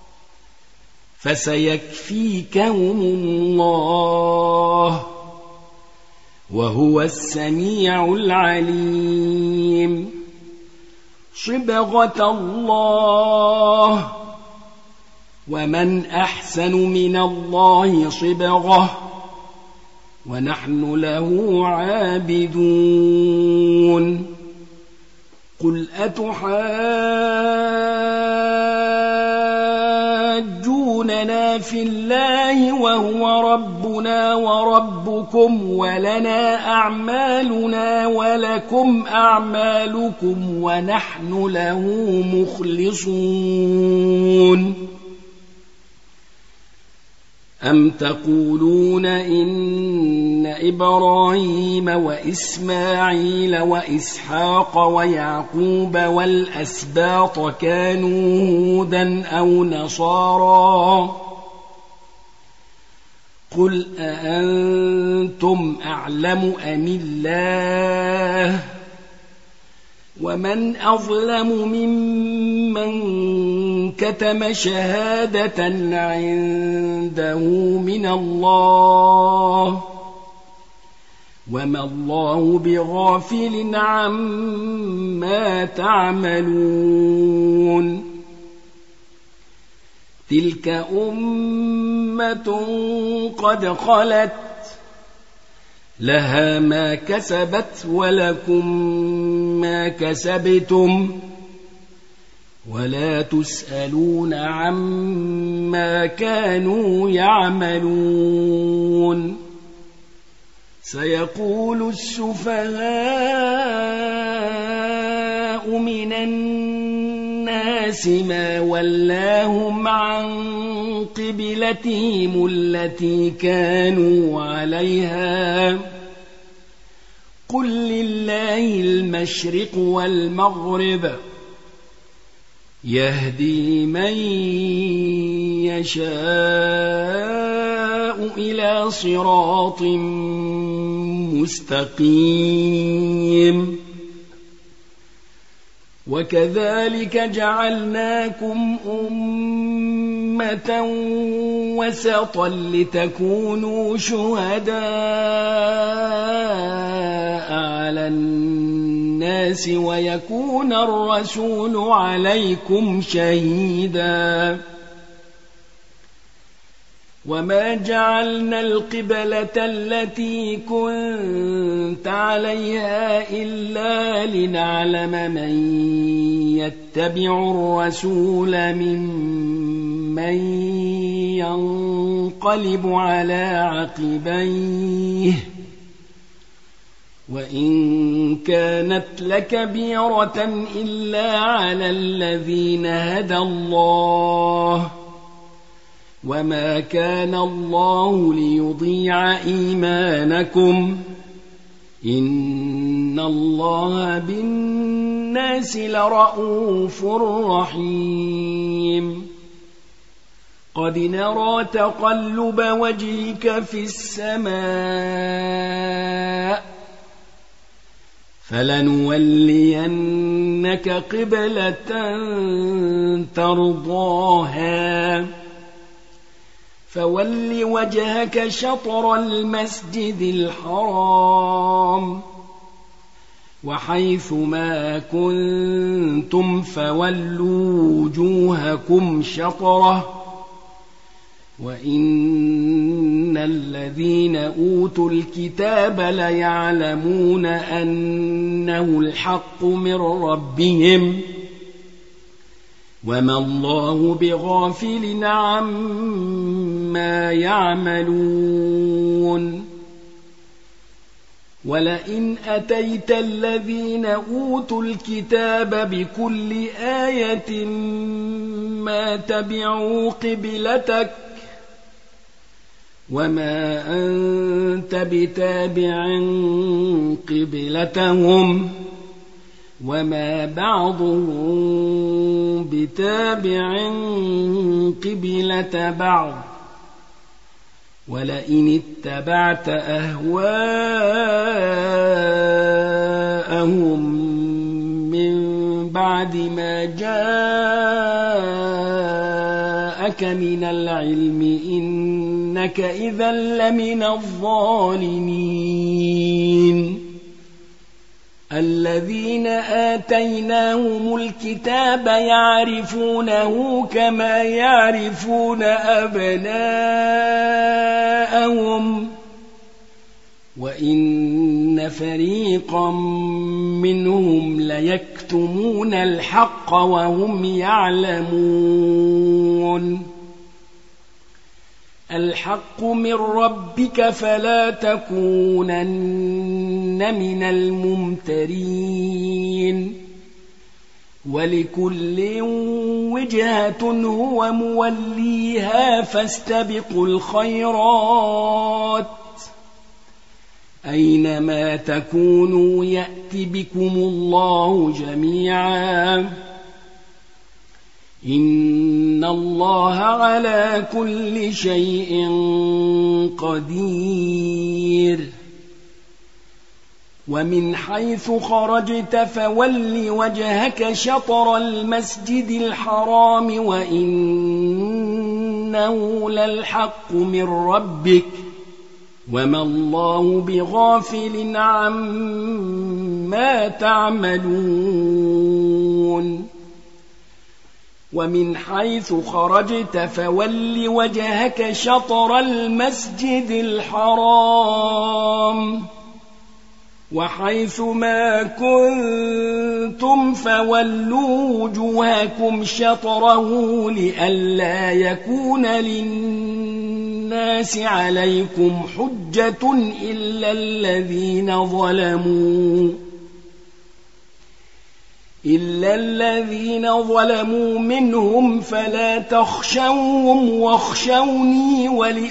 فسيكفيكهم الله وهو السميع العليم صبغة الله ومن أحسن من الله صبغة ونحن له عابدون قل أتحاجوننا في الله وهو ربنا وربكم ولنا أعمالنا ولكم أعمالكم ونحن له مخلصون أم تقولون إن إبراهيم وإسماعيل وإسحاق ويعقوب والأسباط كانوا هودا أو نصارى قل أأنتم أعلم أم الله ومن أظلم ممن كتم شهادة عنده من الله وما الله بغافل عما تعملون تلك أمة قد خلت لها ما كسبت ولكم ما كسبتم ولا تسألون عما كانوا يعملون سيقول السفهاء من الناس ما ولاهم عن قبلتهم التي كانوا عليها قل لله المشرق والمغرب يهدي من يشاء إلى صراط مستقيم وكذلك جعلناكم أمة وسطا لتكونوا شهداء على الناس ويكون الرسول عليكم شهيدا وما جعلنا القبلة التي كنت عليها إلا لنعلم من يتبع الرسول ممن ينقلب على عقبيه وإن كانت لكبيرة إلا على الذين هدى الله وما كان الله ليضيع إيمانكم إن الله بالناس لرءوف رحيم قد نرى تقلب وجهك في السماء فلنولينك قبلة ترضاها فول وجهك شطر المسجد الحرام وحيث ما كنتم فولوا وجوهكم شطره وإن الذين أوتوا الكتاب ليعلمون أنه الحق من ربهم وما الله بغافل عما يعملون ولئن أتيت الذين أوتوا الكتاب بكل آية ما تبعوا قبلتك وما أنت بتابع قبلتهم وما بعضهم بتابع قبلة بعض ولئن اتبعت أهواءهم من بعد ما جاءك من العلم إنك إذا لمن الظالمين الذين آتيناهم الكتاب يعرفونه كما يعرفون أبناءهم وإن فريقا منهم ليكتمون الحق وهم يعلمون الحق من ربك فلا تكونن من الممترين ولكل وجهة هو موليها فاستبقوا الخيرات أينما تكونوا يأت بكم الله جميعا إن الله على كل شيء قدير ومن حيث خرجت فول وجهك شطر المسجد الحرام وإنه للحق من ربك وما الله بغافل عما تعملون ومن حيث خرجت فول وجهك شطر المسجد الحرام وحيث ما كنتم فولوا وجوهكم شطره لئلا يكون للناس عليكم حجة إلا الذين ظلموا إلا الذين ظلموا منهم فلا تخشوهم واخشوني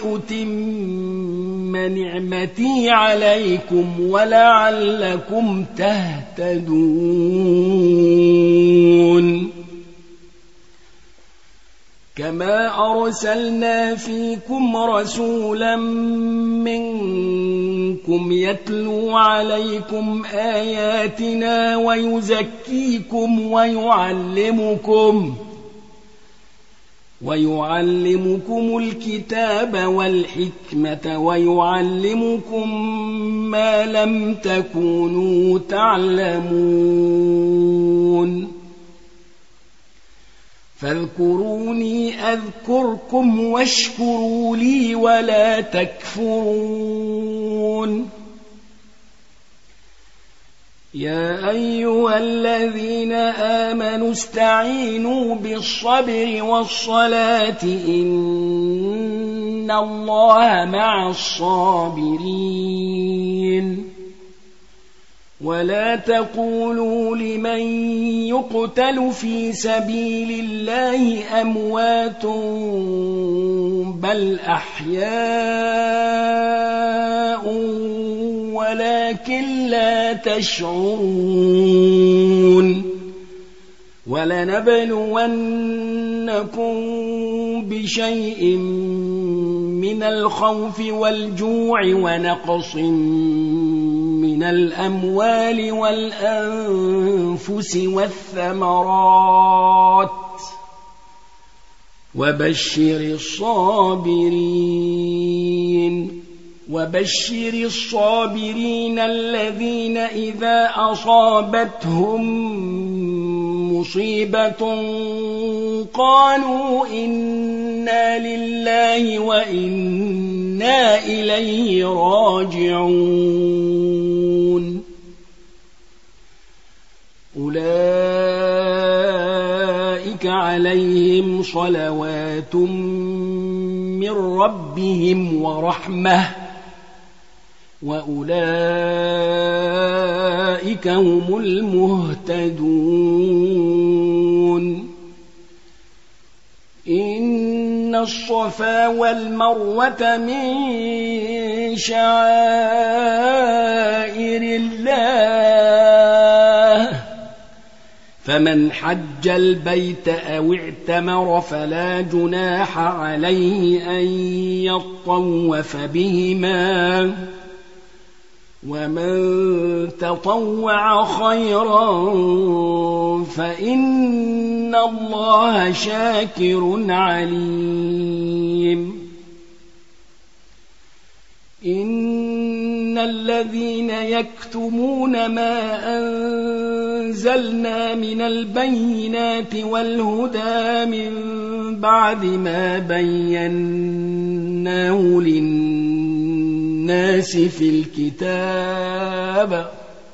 ولأتم نعمتي عليكم ولعلكم تهتدون كما أرسلنا فيكم رسولا منكم يتلو عليكم آياتنا ويزكيكم ويعلمكم ويعلمكم الكتاب والحكمة ويعلمكم ما لم تكونوا تعلمون فاذكروني أذكركم واشكروا لي ولا تكفرون يا أيها الذين آمنوا استعينوا بالصبر والصلاة إن الله مع الصابرين ولا تقولوا لمن يقتل في سبيل الله أموات بل أحياء ولكن لا تشعرون ولنبلونكم بشيء من الخوف والجوع ونقص من الأموال والأنفس والثمرات وبشر الصابرين وبشر الصابرين الذين إذا أصابتهم مصيبة قالوا إنا لله وإنا إليه راجعون أولئك عليهم صلوات من ربهم ورحمة وأولئك هم المهتدون إن الصفا والمروة من شعائر الله فمن حج البيت أو اعتمر فلا جناح عليه أن يطوف بهما ومن تطوع خيرا فإن الله شاكر عليم إن الذين يكتمون ما أنزلنا من البينات والهدى من بعد ما بيناه للناس في الكتاب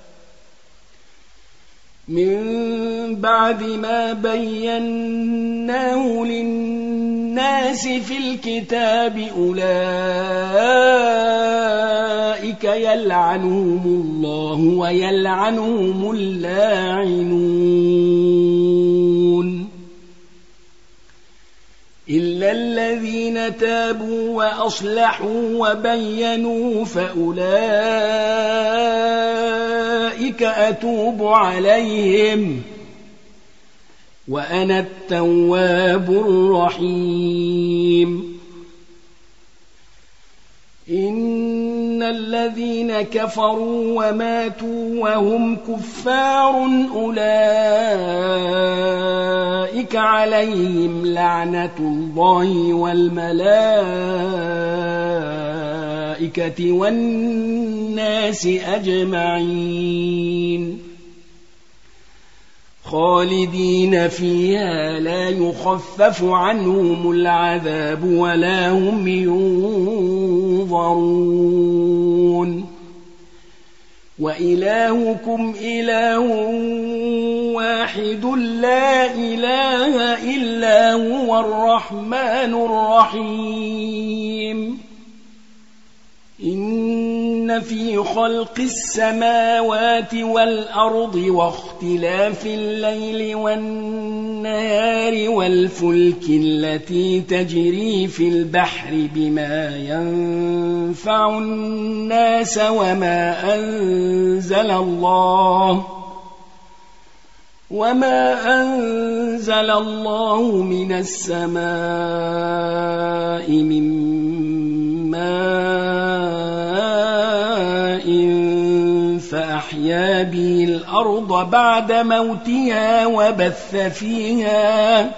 من بعد ما بيناه للناس في الكتاب أولئك يلعنهم الله ويلعنهم اللاعنون إلا الذين تابوا وأصلحوا وبينوا فأولئك أتوب عليهم وأنا التواب الرحيم إن الذين كفروا وماتوا وهم كفار أولئك عليهم لعنة الله والملائكة والناس أجمعين خالدين فيها لا يخفف عنهم العذاب ولا هم ينظرون وإلهكم إله واحد لا إله إلا هو الرحمن الرحيم إن في خلق السماوات والأرض واختلاف الليل والنهار والفلك التي تجري في البحر بما ينفع الناس وما أنزل الله وما أنزل الله من السماء من فأحيا به الأرض بعد موتها وبث فيها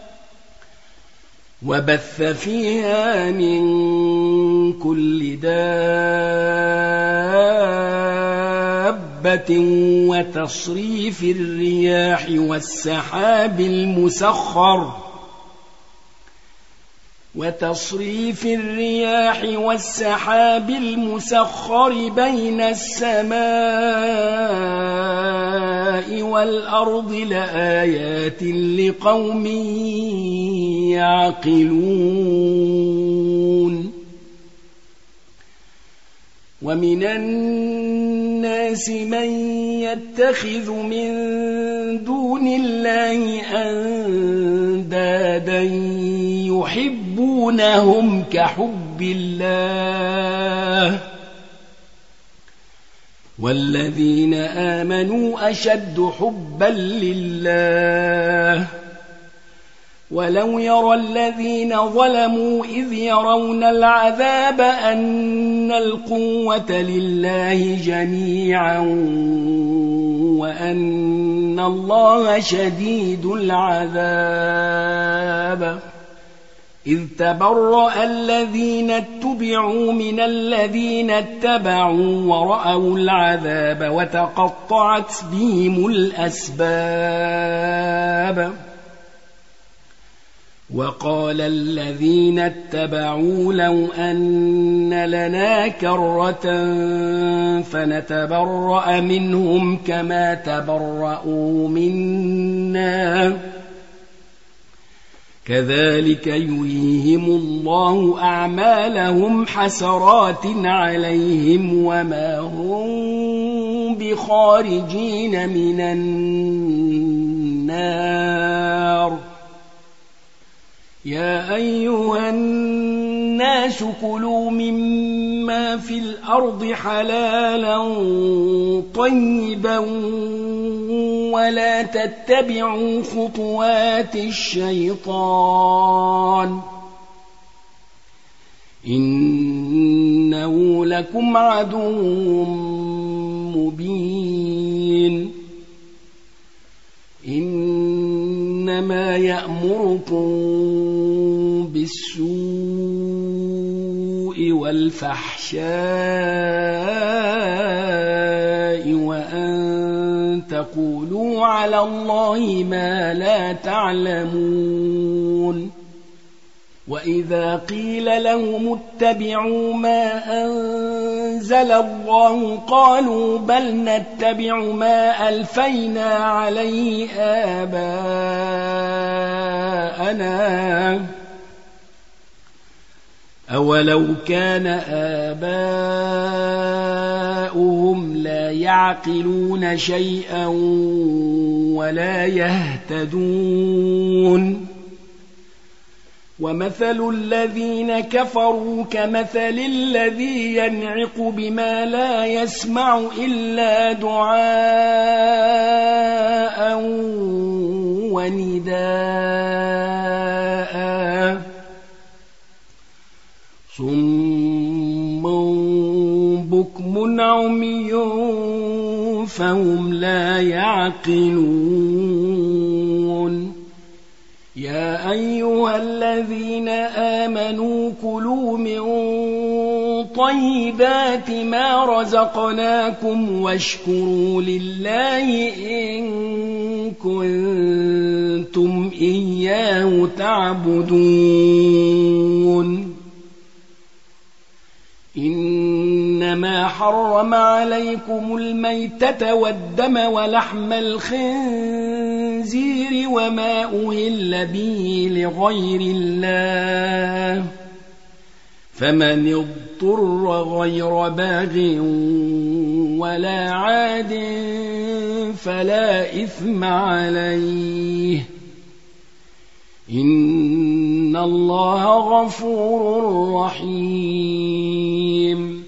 وبث فيها من كل دابة وتصريف الرياح والسحاب المسخر وتصريف الرياح والسحاب المسخر بين السماء والأرض لآيات لقوم يعقلون ومن الناس من يتخذ من دون الله أندادا يحبونهم كحب الله والذين آمنوا أشد حبا لله ولو يرى الذين ظلموا إذ يرون العذاب أن القوة لله جميعا وأن الله شديد العذاب إذ تبرأ الذين اتبعوا من الذين اتبعوا ورأوا العذاب وتقطعت بهم الأسباب وقال الذين اتبعوا لو أن لنا كرة فنتبرأ منهم كما تبرأوا منا كذلك يريهم الله أعمالهم حسرات عليهم وما هم بخارجين من النار يا أيها الناس كلوا مما في الأرض حلالا طيبا ولا تتبعوا خطوات الشيطان إنه لكم عدو مبين إنما يأمركم بالسوء والفحشاء وأن تقولوا على الله ما لا تعلمون وإذا قيل لهم اتبعوا ما أنزل الله قالوا بل نتبع ما ألفينا عليه آباءنا أولو كان آباؤهم لا يعقلون شيئا ولا يهتدون ومثل الذين كفروا كمثل الذي ينعق بما لا يسمع إلا دعاء ونداء صم بكم عمي فهم لا يعقلون يا أيها الذين آمنوا كلوا من طيبات ما رزقناكم واشكروا لله إن كنتم إياه تعبدون إنما حرم عليكم الميتة والدم ولحم الخنزير وما أهل به لغير الله فمن اضطر غير باغ ولا عاد فلا إثم عليه إن الله غفور رحيم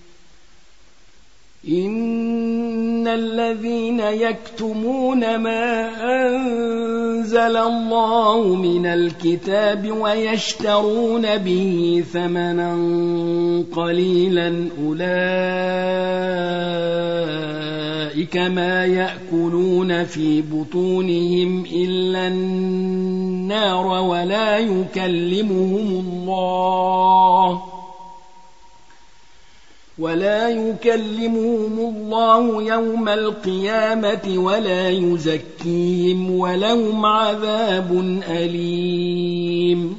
إن الذين يكتمون ما أنزل الله من الكتاب ويشترون به ثمنا قليلا أولئك ما يأكلون في بطونهم إلا النار ولا يكلمهم الله ولا يكلمهم الله يوم القيامة ولا يزكيهم ولهم عذاب أليم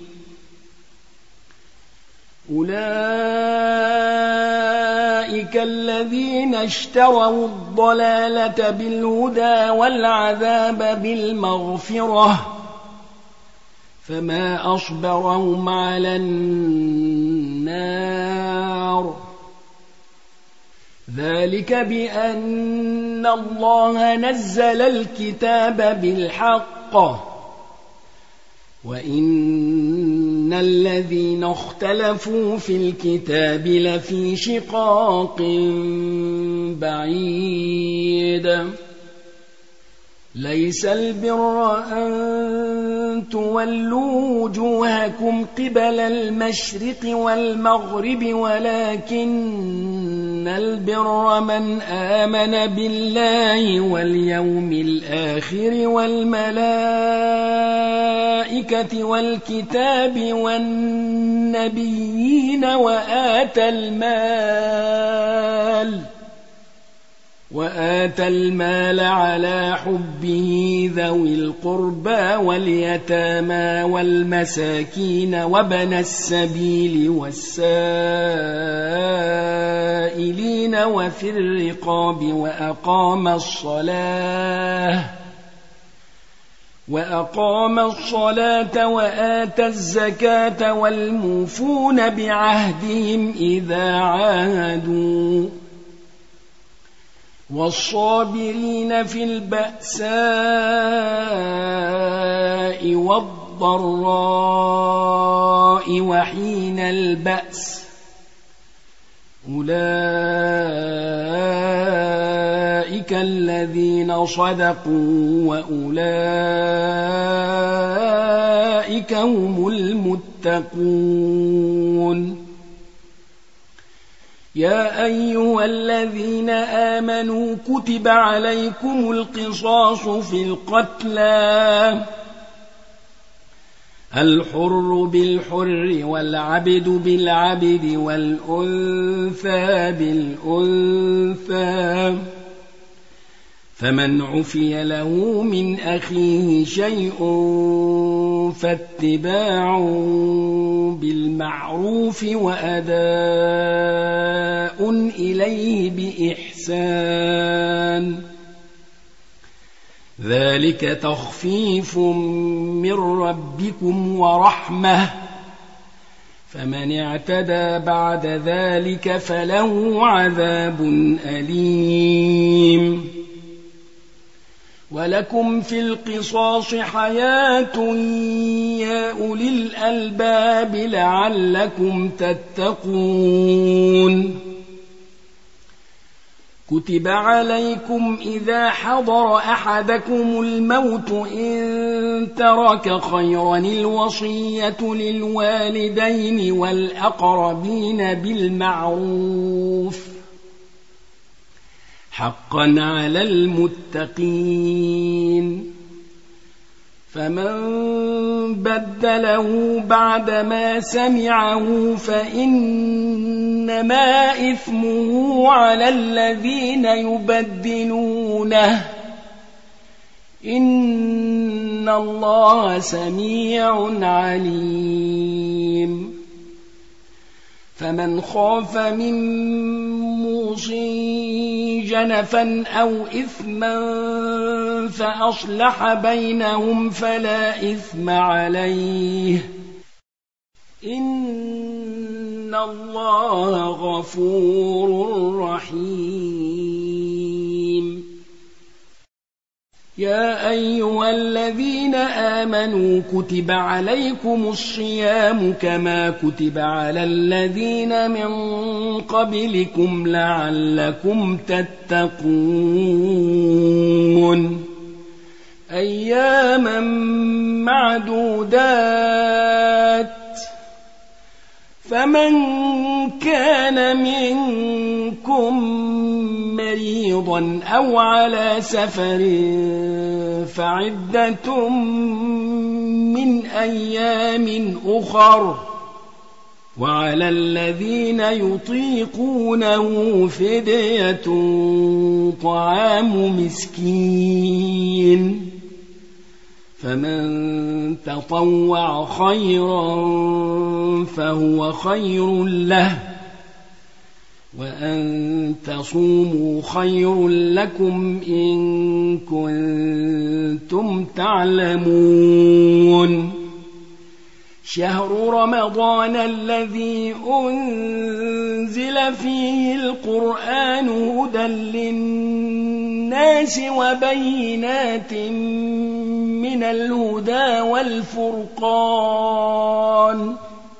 أولئك الذين اشتروا الضلالة بالهدى والعذاب بالمغفرة فما أصبرهم على النار ذلك بأن الله نزل الكتاب بالحق وإن الذين اختلفوا في الكتاب لفي شقاق بعيد ليس البر أن تولوا وجوهكم قبل المشرق والمغرب ولكن البر من آمن بالله واليوم الآخر والملائكة والكتاب والنبيين وآتى المال وآتى المال على حبه ذوي القربى واليتامى والمساكين وابن السبيل والسائلين وفي الرقاب وأقام الصلاة وأقام الصلاة وآتى الزكاة والموفون بعهدهم إذا عاهدوا والصابرين في البأساء والضراء وحين البأس أولئك الذين صدقوا وأولئك هم المتقون يا أيها الذين آمنوا كتب عليكم القصاص في القتلى الحر بالحر والعبد بالعبد والأنثى بالأنثى فمن عفي له من أخيه شيء فاتباع بالمعروف وأداء إليه بإحسان ذلك تخفيف من ربكم ورحمة فمن اعتدى بعد ذلك فله عذاب أليم ولكم في القصاص حياة يا أولي الألباب لعلكم تتقون كتب عليكم إذا حضر أحدكم الموت إن ترك خيرا الوصية للوالدين والأقربين بالمعروف حقا على المتقين فمن بدله بعدما سمعه فإنما إثمه على الذين يبدلونه إن الله سميع عليم فمن خاف من موص جنفا أو إثما فأصلح بينهم فلا إثم عليه إن الله غفور رحيم يا أيها الذين آمنوا كتب عليكم الصيام كما كتب على الذين من قبلكم لعلكم تتقون أياما معدودات فمن كان منكم مريضا أو على سفر فعدة من أيام أخر وعلى الذين يطيقونه فدية طعام مسكين فمن تطوع خيرا فهو خير له وأن تصوموا خير لكم إن كنتم تعلمون شهر رمضان الذي أنزل فيه القرآن هدى للناس وبينات من الهدى والفرقان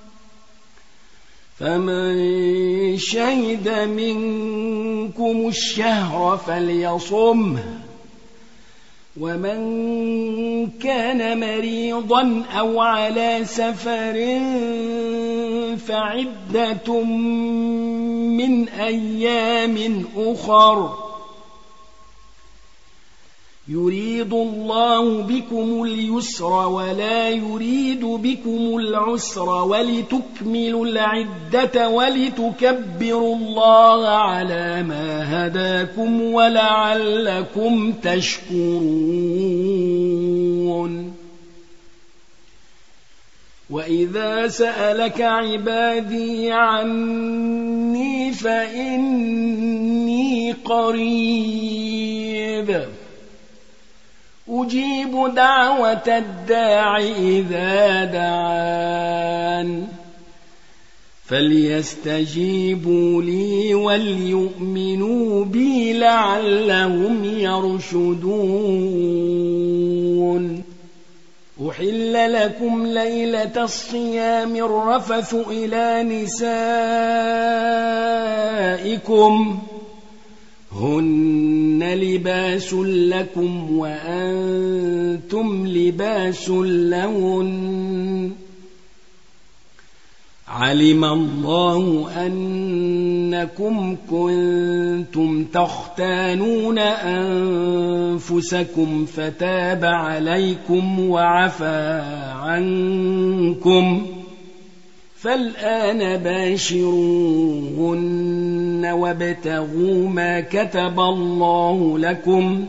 فمن شهد منكم الشهر فليصمه ومن كان مريضا أو على سفر فعدة من أيام أخر يريد الله بكم اليسر ولا يريد بكم العسر ولتكملوا العدة ولتكبروا الله على ما هداكم ولعلكم تشكرون. وإذا سألك عبادي عني فإني قريب أجيب دعوة الداع إذا دعان فليستجيبوا لي وليؤمنوا بي لعلهم يرشدون. أحل لكم ليلة الصيام الرفث إلى نسائكم هن لباس لكم وأنتم لباس لهن علم الله أنكم كنتم تختانون أنفسكم فتاب عليكم وعفى عنكم فالآن باشروهن وابتغوا ما كتب الله لكم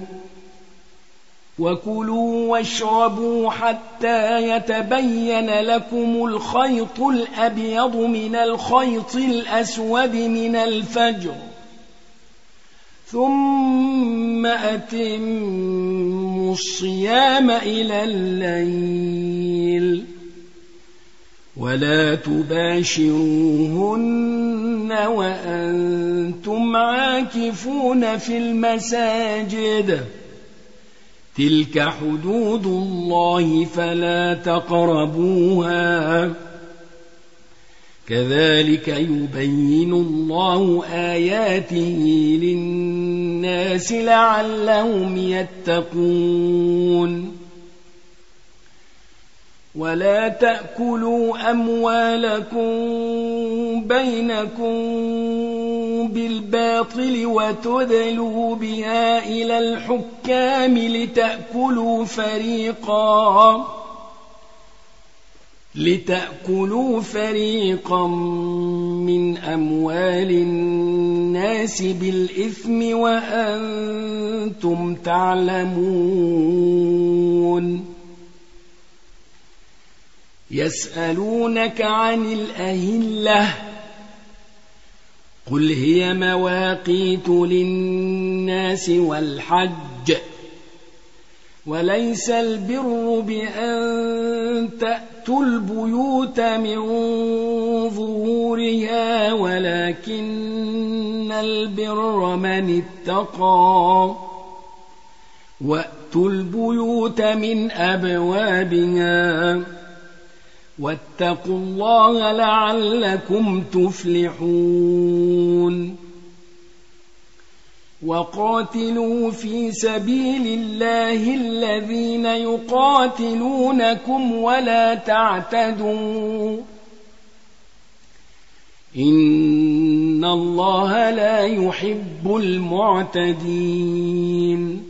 وكلوا واشربوا حتى يتبين لكم الخيط الأبيض من الخيط الأسود من الفجر ثم أتموا الصيام إلى الليل ولا تباشروهن وأنتم عاكفون في المساجد تلك حدود الله فلا تقربوها كذلك يبين الله آياته للناس لعلهم يتقون. ولا تأكلوا أموالكم بينكم بالباطل وتدلوا بها إلى الحكام لتأكلوا فريقا لتأكلوا فريقا من أموال الناس بالإثم وأنتم تعلمون. يسألونك عن الأهلة قل هي مواقيت للناس والحج وليس البر بأن تأتوا البيوت من ظهورها ولكن البر من اتقى وأتوا البيوت من أبوابها واتقوا الله لعلكم تفلحون. وقاتلوا في سبيل الله الذين يقاتلونكم ولا تعتدوا إن الله لا يحب المعتدين.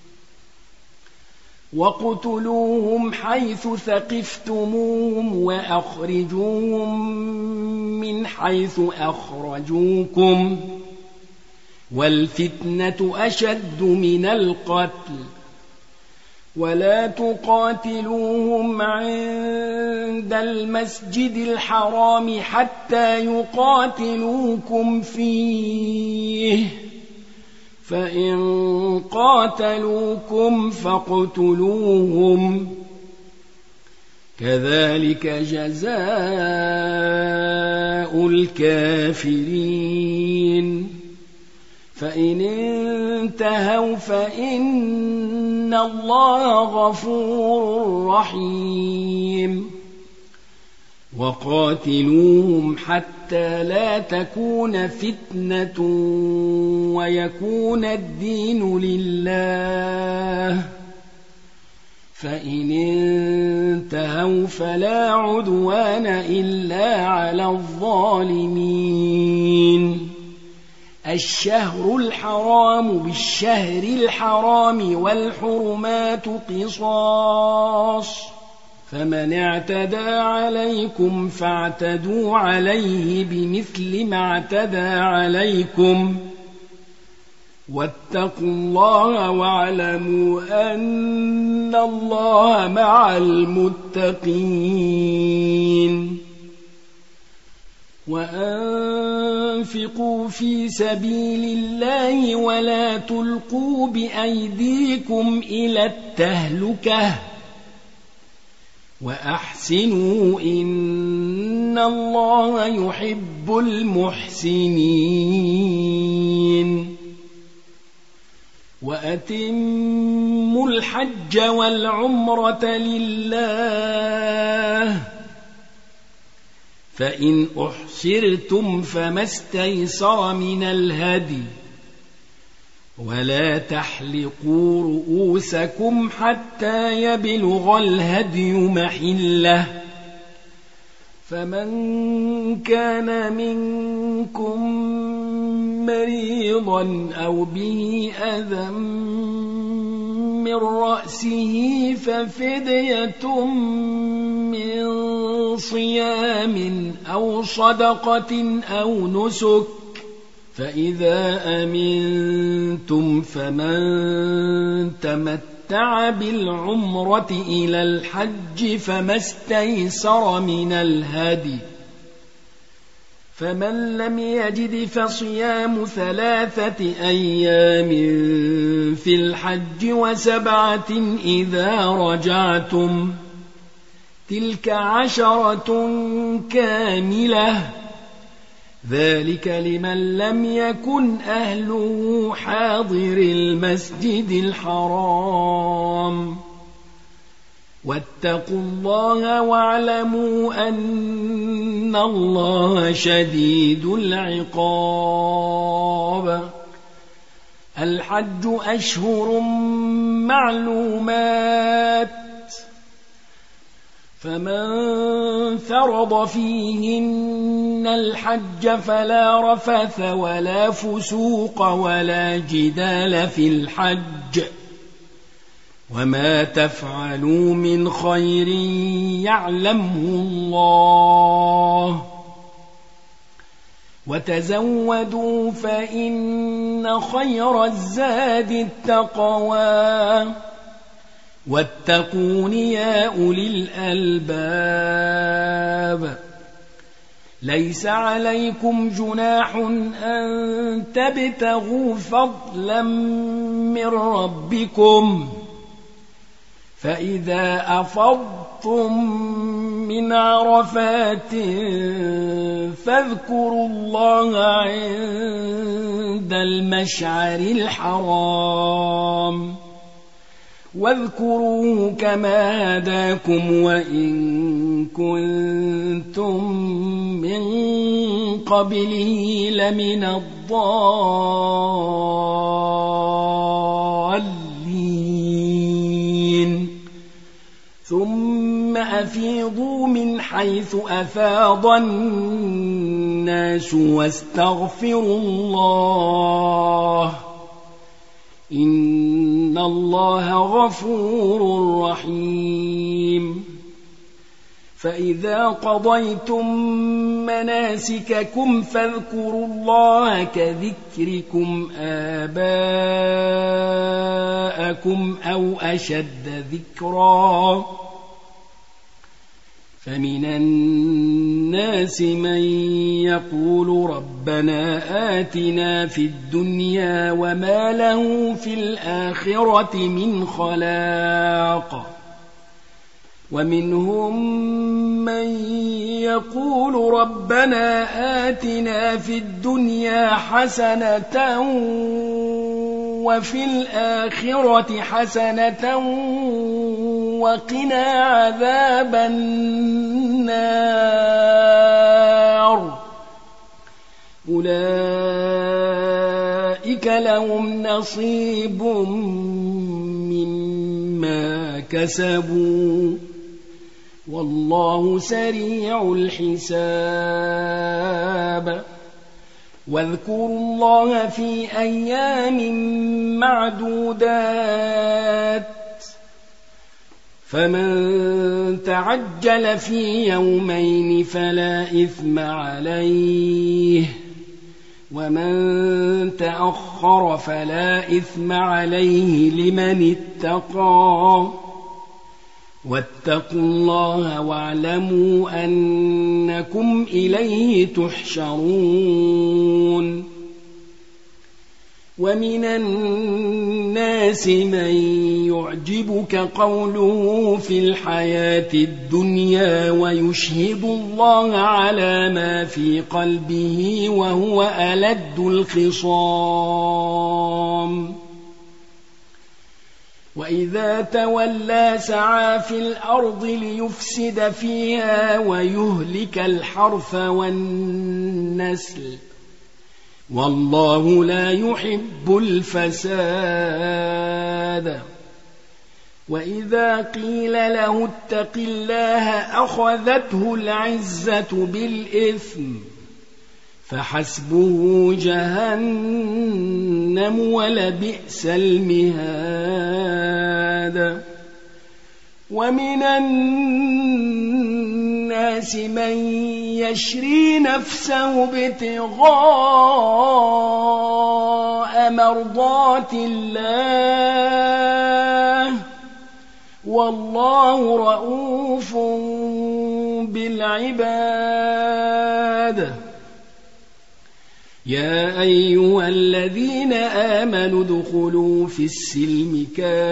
وَاقْتُلُوهُمْ حَيْثُ ثَقِفْتُمُوهُمْ وَأَخْرِجُوهُمْ مِنْ حَيْثُ أَخْرَجُوكُمْ وَالْفِتْنَةُ أَشَدُّ مِنَ الْقَتْلِ وَلَا تُقَاتِلُوهُمْ عِندَ الْمَسْجِدِ الْحَرَامِ حَتَّى يُقَاتِلُوكُمْ فِيهِ فإن قاتلوكم فاقتلوهم كذلك جزاء الكافرين. فإن انتهوا فإن الله غفور رحيم. وقاتلوهم حتى لا تكون فتنة ويكون الدين لله فإن انتهوا فلا عدوان إلا على الظالمين. الشهر الحرام بالشهر الحرام والحرمات قصاص، فمن اعتدى عليكم فاعتدوا عليه بمثل ما اعتدى عليكم، واتقوا الله واعلموا أن الله مع المتقين. وأنفقوا في سبيل الله ولا تلقوا بأيديكم إلى التهلكة وأحسنوا إن الله يحب المحسنين. وأتموا الحج والعمرة لله، فإن أحصرتم فما استيسر من الهدي، ولا تحلقوا رؤوسكم حتى يبلغ الهدي محله، فمن كان منكم مريضا أو به أذى من رأسه ففدية من صيام أو صدقة أو نسك، فإذا أمنتم فمن تمتع بالعمرة إلى الحج فما استيسر من الهدي، فمن لم يجد فصيام ثلاثة أيام في الحج وسبعة إذا رجعتم، تلك عشرة كاملة، ذلك لمن لم يكن أهله حاضر المسجد الحرام. واتقوا الله واعلموا أن الله شديد العقاب. الحج أشهر معلومات، فمن فرض فيهن الحج فلا رفث ولا فسوق ولا جدال في الحج، وما تفعلوا من خير يعلمه الله، وتزودوا فإن خير الزاد التقوى، واتقون يا أولي الألباب. ليس عليكم جناح أن تبتغوا فضلا من ربكم، فإذا أفضتم من عرفات فاذكروا الله عند المشعر الحرام، واذكروه كما هداكم وإن كنتم من قبله لمن الضالين. ثم أفيضوا من حيث أفاض الناس واستغفروا الله، إن الله غفور رحيم. فإذا قضيتم مناسككم فاذكروا الله كذكركم آباءكم أو أشد ذكرا، فمن الناس من يقول ربنا آتنا في الدنيا وما له في الآخرة من خلاق، ومنهم من يقول ربنا آتنا في الدنيا حسنة وفي الآخرة حسنة وقنا عذاب النار. أولئك لهم نصيب مما كسبوا والله سريع الحساب واذكروا الله في أيام معدودات فمن تعجل في يومين فلا إثم عليه ومن تأخر فلا إثم عليه لمن اتقى واتقوا الله واعلموا أنكم إليه تحشرون ومن الناس من يعجبك قوله في الحياة الدنيا ويشهد الله على ما في قلبه وهو ألد الخصام وإذا تولى سعى في الأرض ليفسد فيها ويهلك الحرث والنسل والله لا يحب الفساد وإذا قيل له اتق الله أخذته العزة بالإثم فحسبه جهنم ولبئس المهاد ومن الناس من يشري نفسه ابتغاء مرضات الله والله رؤوف بالعباد يا أيها الذين آمنوا ادخلوا في السلم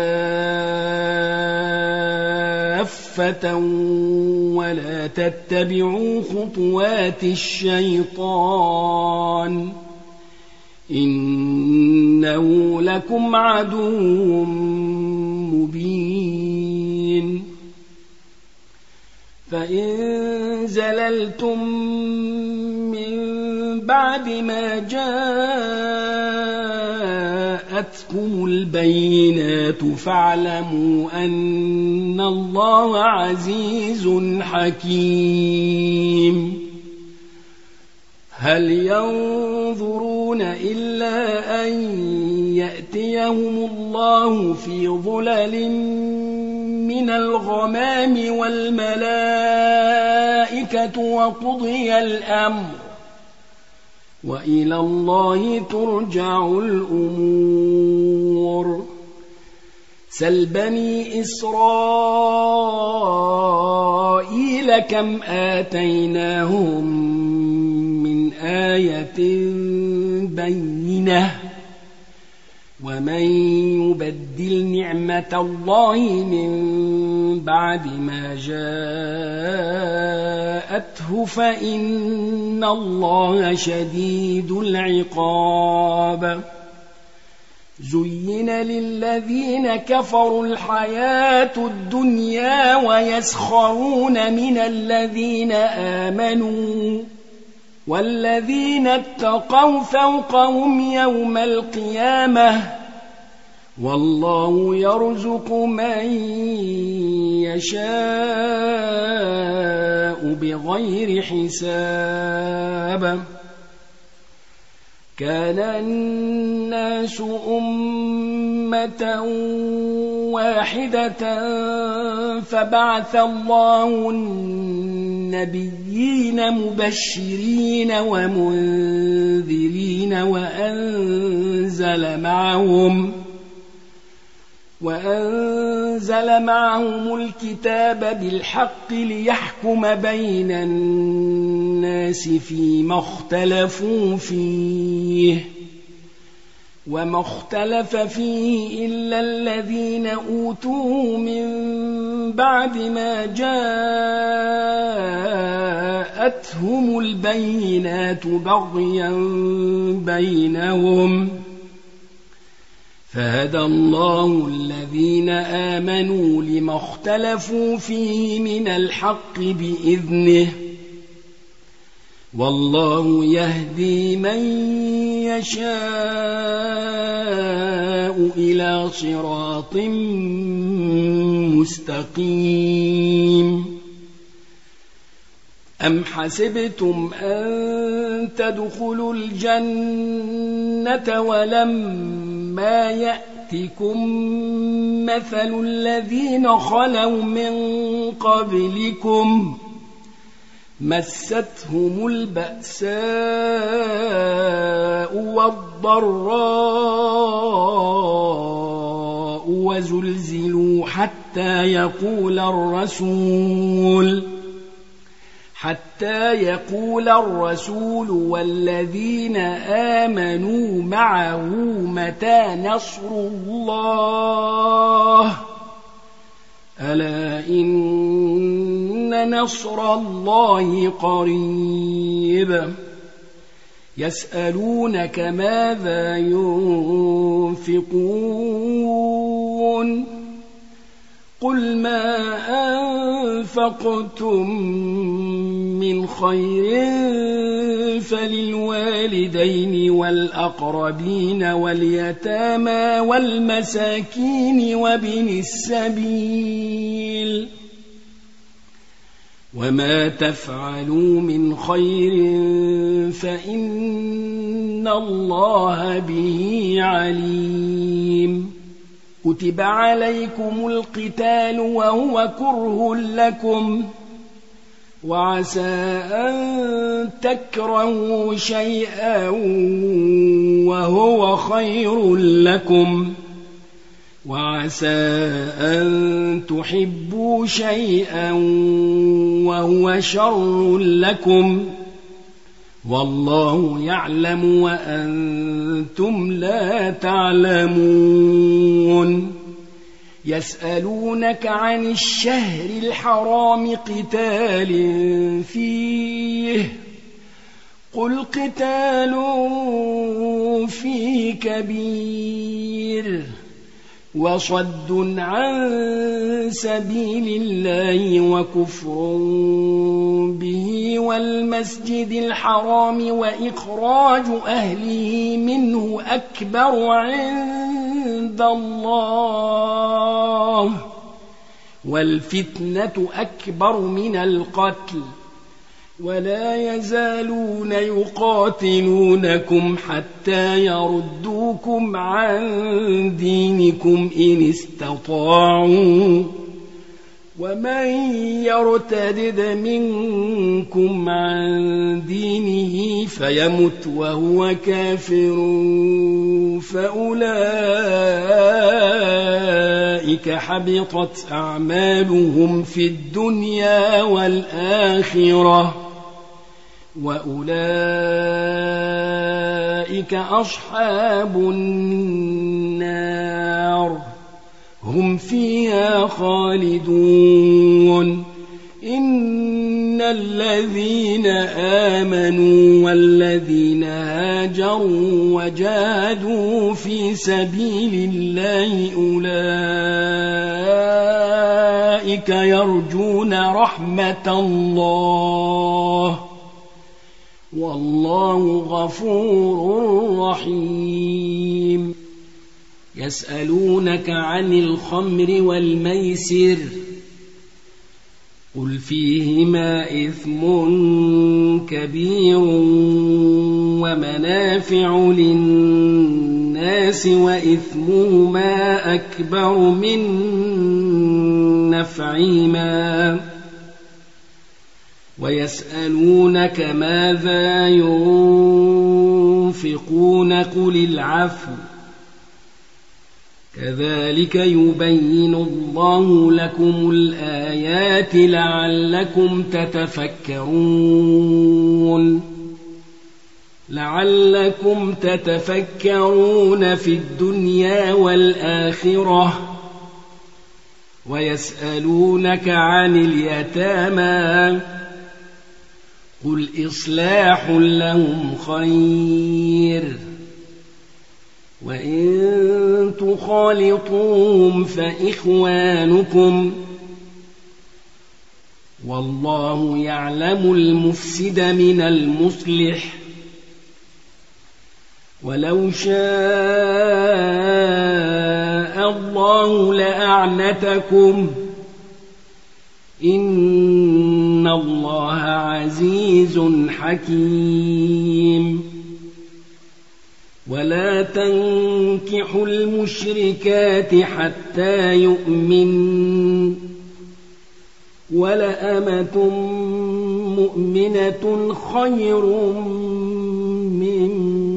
كافة ولا تتبعوا خطوات الشيطان إنه لكم عدو مبين فإن زللتم من بعد ما جاءتكم البينات فاعلموا أن الله عزيز حكيم هل ينظرون إلا أن يأتيهم الله في ظلل من الغمام والملائكة وقضي الأمر وإلى الله ترجع الأمور سل بني إسرائيل كم آتيناهم من آية بينة ومن يبدل نعمة الله من بعد ما جاءته فإن الله شديد العقاب زين للذين كفروا الحياة الدنيا ويسخرون من الذين آمنوا والذين اتقوا فوقهم يوم القيامة والله يرزق من يشاء بغير حساب كان الناس أمة واحدة فبعث الله النبيين مبشرين ومنذرين وأنزل معهم وأنزل معهم الكتاب بالحق ليحكم بين الناس فيما اختلفوا فيه وما اختلف فيه إلا الذين أوتوه من بعد ما جاءتهم البينات بغيا بينهم فهدى الله الذين آمنوا لما اختلفوا فيه من الحق بإذنه والله يهدي من يشاء إلى صراط مستقيم. أم حسبتم أن تدخلوا الجنة ولما يأتكم مثل الذين خلوا من قبلكم مستهم البأساء والضراء وزلزلوا حتى يقول الرسول حتى يقول الرسول والذين آمنوا معه متى نصر الله ألا إن نصر الله قريب. يسألونك ماذا ينفقون قل ما أنفقتم من خير فللوالدين والأقربين واليتامى والمساكين وابن السبيل وما تفعلوا من خير فإن الله به عليم. كتب عليكم القتال وهو كره لكم وعسى أن تكرهوا شيئا وهو خير لكم وعسى أن تحبوا شيئا وهو شر لكم والله يعلم وأنتم لا تعلمون. يسألونك عن الشهر الحرام قتال فيه قل قتال فيه كبير وصد عن سبيل الله وكفر به والمسجد الحرام وإخراج أهله منه أكبر عند الله والفتنة أكبر من القتل ولا يزالون يقاتلونكم حتى يردوكم عن دينكم إن استطاعوا ومن يرتدد منكم عن دينه فيمت وهو كافر فأولئك حبطت أعمالهم في الدنيا والآخرة وأولئك أصحاب النار هم فيها خالدون. إن الذين آمنوا والذين هاجروا وجاهدوا في سبيل الله أولئك يرجون رحمة الله والله غفور رحيم. يسألونك عن الخمر والميسر قل فيهما إثم كبير ومنافع للناس وإثمهما أكبر من نفعهما ويسألونك ماذا ينفقون قل العفو كذلك يبين الله لكم الآيات لعلكم تتفكرون لعلكم تتفكرون في الدنيا والآخرة. ويسألونك عن اليتامى قل إصلاح لهم خير وإن تخالطوهم فإخوانكم والله يعلم المفسد من المصلح ولو شاء الله لأعنتكم إن الله عزيز حكيم ولا تنكحوا المشركات حتى يؤمن ولأمة مؤمنة خير من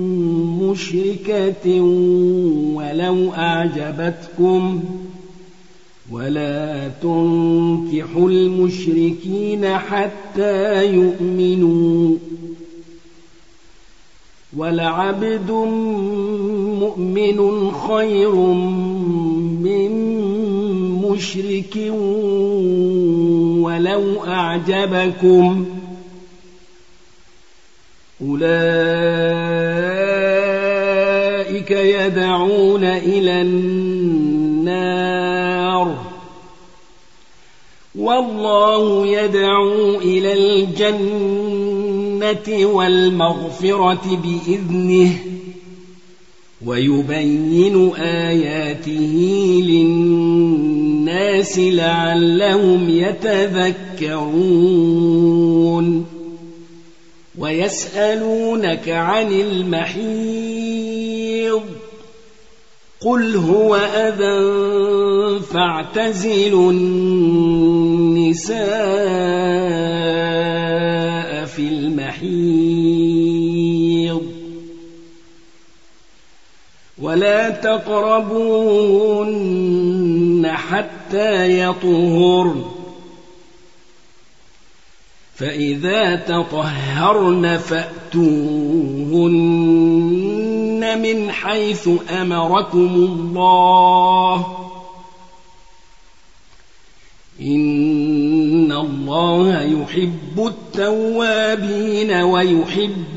مشركة ولو أعجبتكم ولا تنكحوا المشركين حتى يؤمنوا ولعبد مؤمن خير من مشرك ولو أعجبكم أولئك يدعون إلى النار والله يدعو إلى الجنة والمغفرة بإذنه ويبين آياته للناس لعلهم يتذكرون ويسألونك عن المحيض قل هو أذى فاعتزلوا النساء في المحيض ولا تقربوهن حتى يطهرن فإذا تطهرن فأتوهن من حيث أمركم الله إن الله يحب التوابين ويحب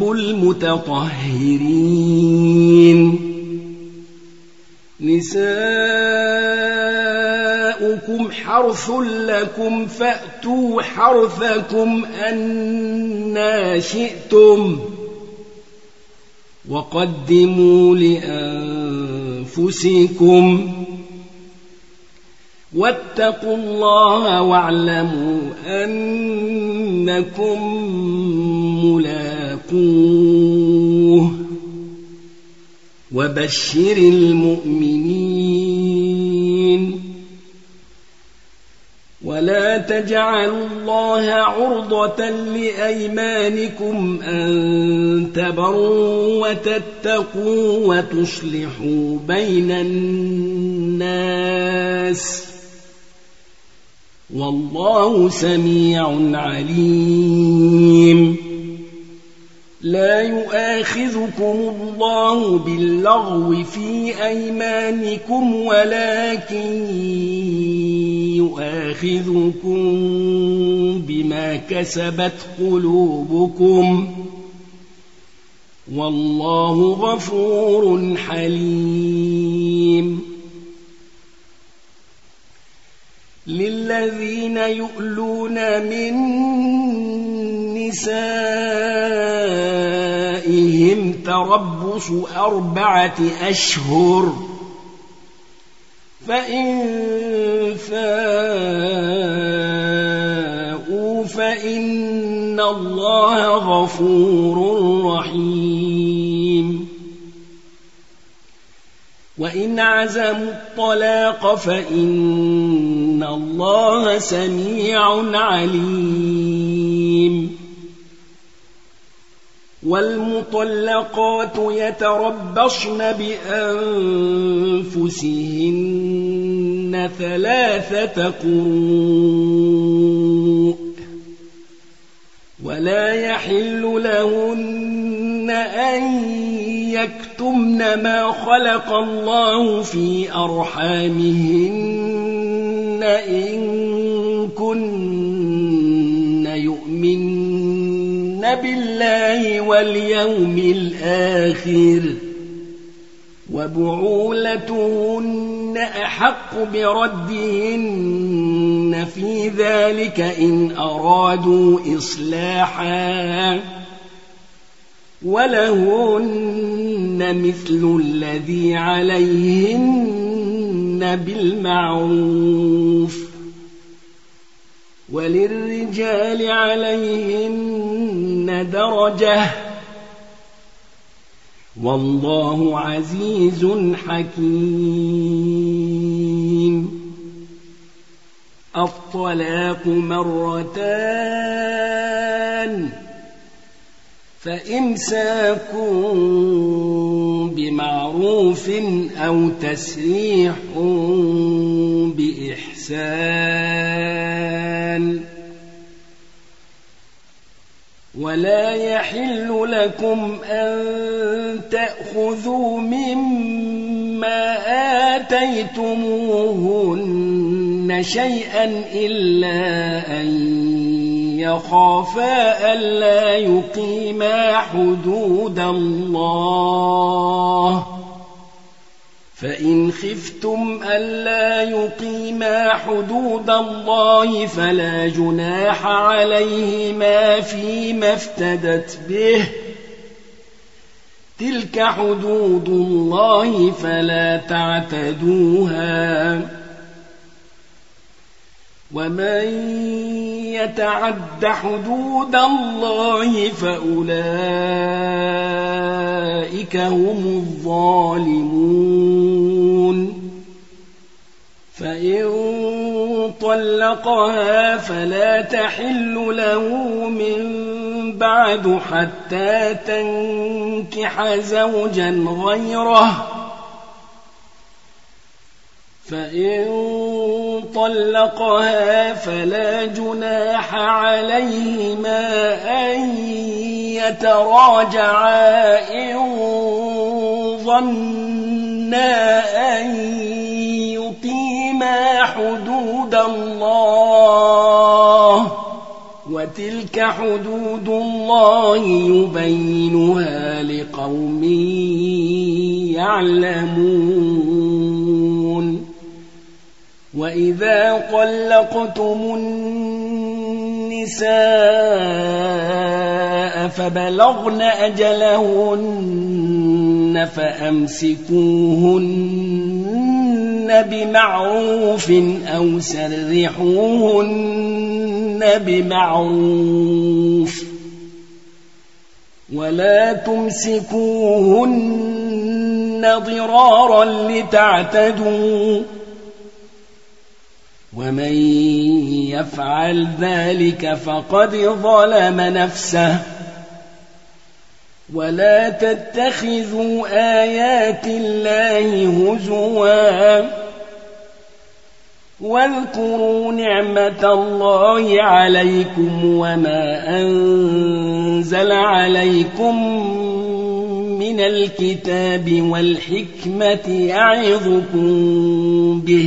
المتطهرين نساؤكم حرث لكم فأتوا حرثكم أنى شئتم وقدموا لأنفسكم واتقوا الله واعلموا أنكم ملاقوه وبشر المؤمنين ولا تجعلوا الله عرضة لأيمانكم أن تبروا وتتقوا وتصلحوا بين الناس والله سميع عليم لا يؤاخذكم الله باللغو في أيمانكم ولكن يؤاخذكم بما كسبت قلوبكم والله غفور حليم للذين يؤلون من نسائهم تربص أربعة أشهر فإن فاءوا فإن الله غفور رحيم وإن عزموا الطلاق فإن الله سميع عليم والمطلقات يتربصن بأنفسهن ثلاثة قروء ولا يحل لهن أن يكتمن ما خلق الله في أرحامهن إن كن يؤمن بالله واليوم الآخر وبعولتهن أحق بردهن في ذلك إن أرادوا إصلاحا ولهن مثل الذي عليهن بالمعروف وللرجال عليهن درجة والله عزيز حكيم. الطلاق مرتان فإمساك بمعروف أو تسريح بإحسان ولا يحل لكم أن تأخذوا مما آتيتموهن شيئا إلا أن يخافا ألا يقيما حدود الله فإن خفتم ألا يقيما حدود الله فلا جناح عليهما فيما افتدت به تلك حدود الله فلا تعتدوها ومن يتعد حدود الله فأولئك هم الظالمون. فإن طلقها فلا تحل له من بعد حتى تنكح زوجا غيره فإن طلقها فلا جناح عليهما أن يتراجعا إن ظنا أن يقيما حدود الله وتلك حدود الله يبينها لقوم يعلمون. وإذا طلقتم النساء فبلغن أجلهن فأمسكوهن بمعروف أو سرحوهن بمعروف ولا تمسكوهن ضرارا لتعتدوا ومن يفعل ذلك فقد ظلم نفسه ولا تتخذوا آيات الله هزوا واذكروا نعمة الله عليكم وما أنزل عليكم من الكتاب والحكمة يعظكم به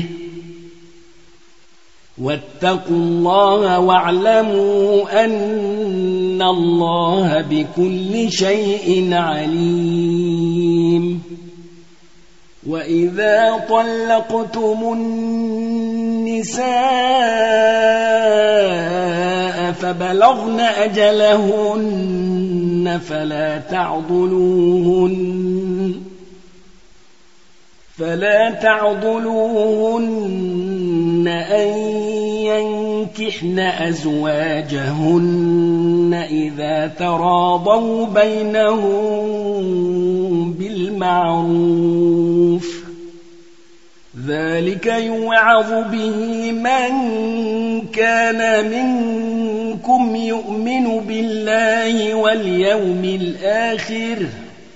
واتقوا الله واعلموا أن الله بكل شيء عليم. وإذا طلقتم النساء فبلغن أجلهن فلا تعضلوهن فلا تعضلوهن أن ينكحن أزواجهن إذا تراضوا بينهم بالمعروف ذلك يوعظ به من كان منكم يؤمن بالله واليوم الآخر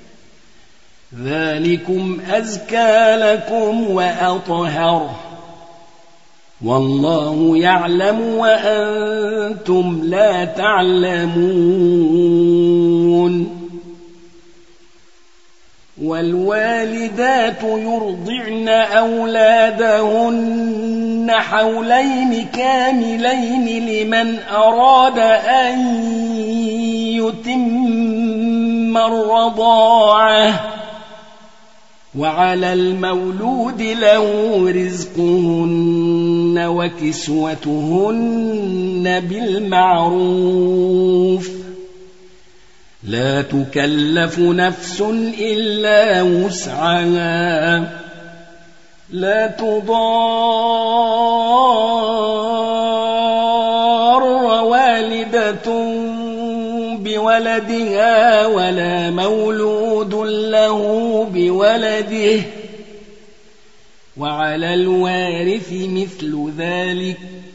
ذلكم أزكى لكم وأطهر والله يعلم وأنتم لا تعلمون. والوالدات يرضعن أولادهن حولين كاملين لمن أراد أن يتم الرضاعة وعلى المولود له رزقهن وكسوتهن بالمعروف لا تكلف نفس إلا وسعها لا تضار والدة بولدها ولا مولود له بولده وعلى الوارث مثل ذلك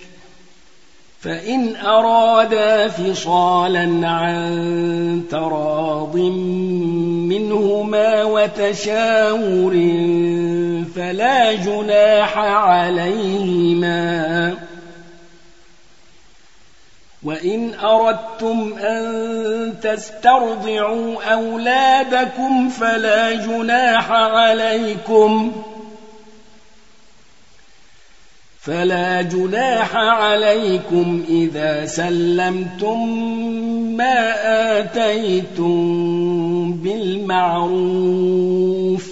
فإن أرادا فصالا عن تراض منهما وتشاور فلا جناح عليهما وإن أردتم أن تسترضعوا أولادكم فلا جناح عليكم فلا جناح عليكم إذا سلمتم ما آتيتم بالمعروف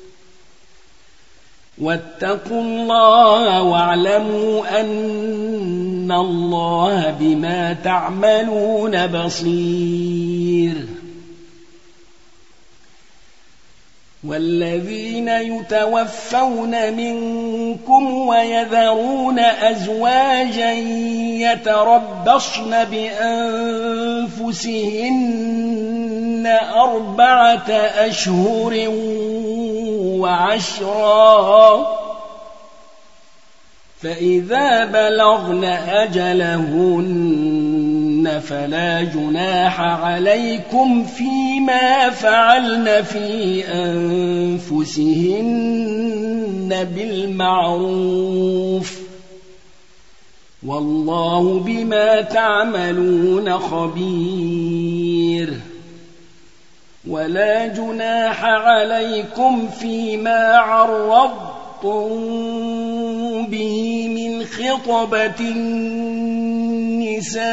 واتقوا الله واعلموا أن الله بما تعملون بصير والذين يتوفون منكم ويذرون أزواجا يتربصن بأنفسهن أربعة أشهر وعشرا فإذا بلغن أجلهن فلا جناح عليكم فيما فعلن في أنفسهن بالمعروف والله بما تعملون خبير ولا جناح عليكم فيما عرضتم به من خطبة النساء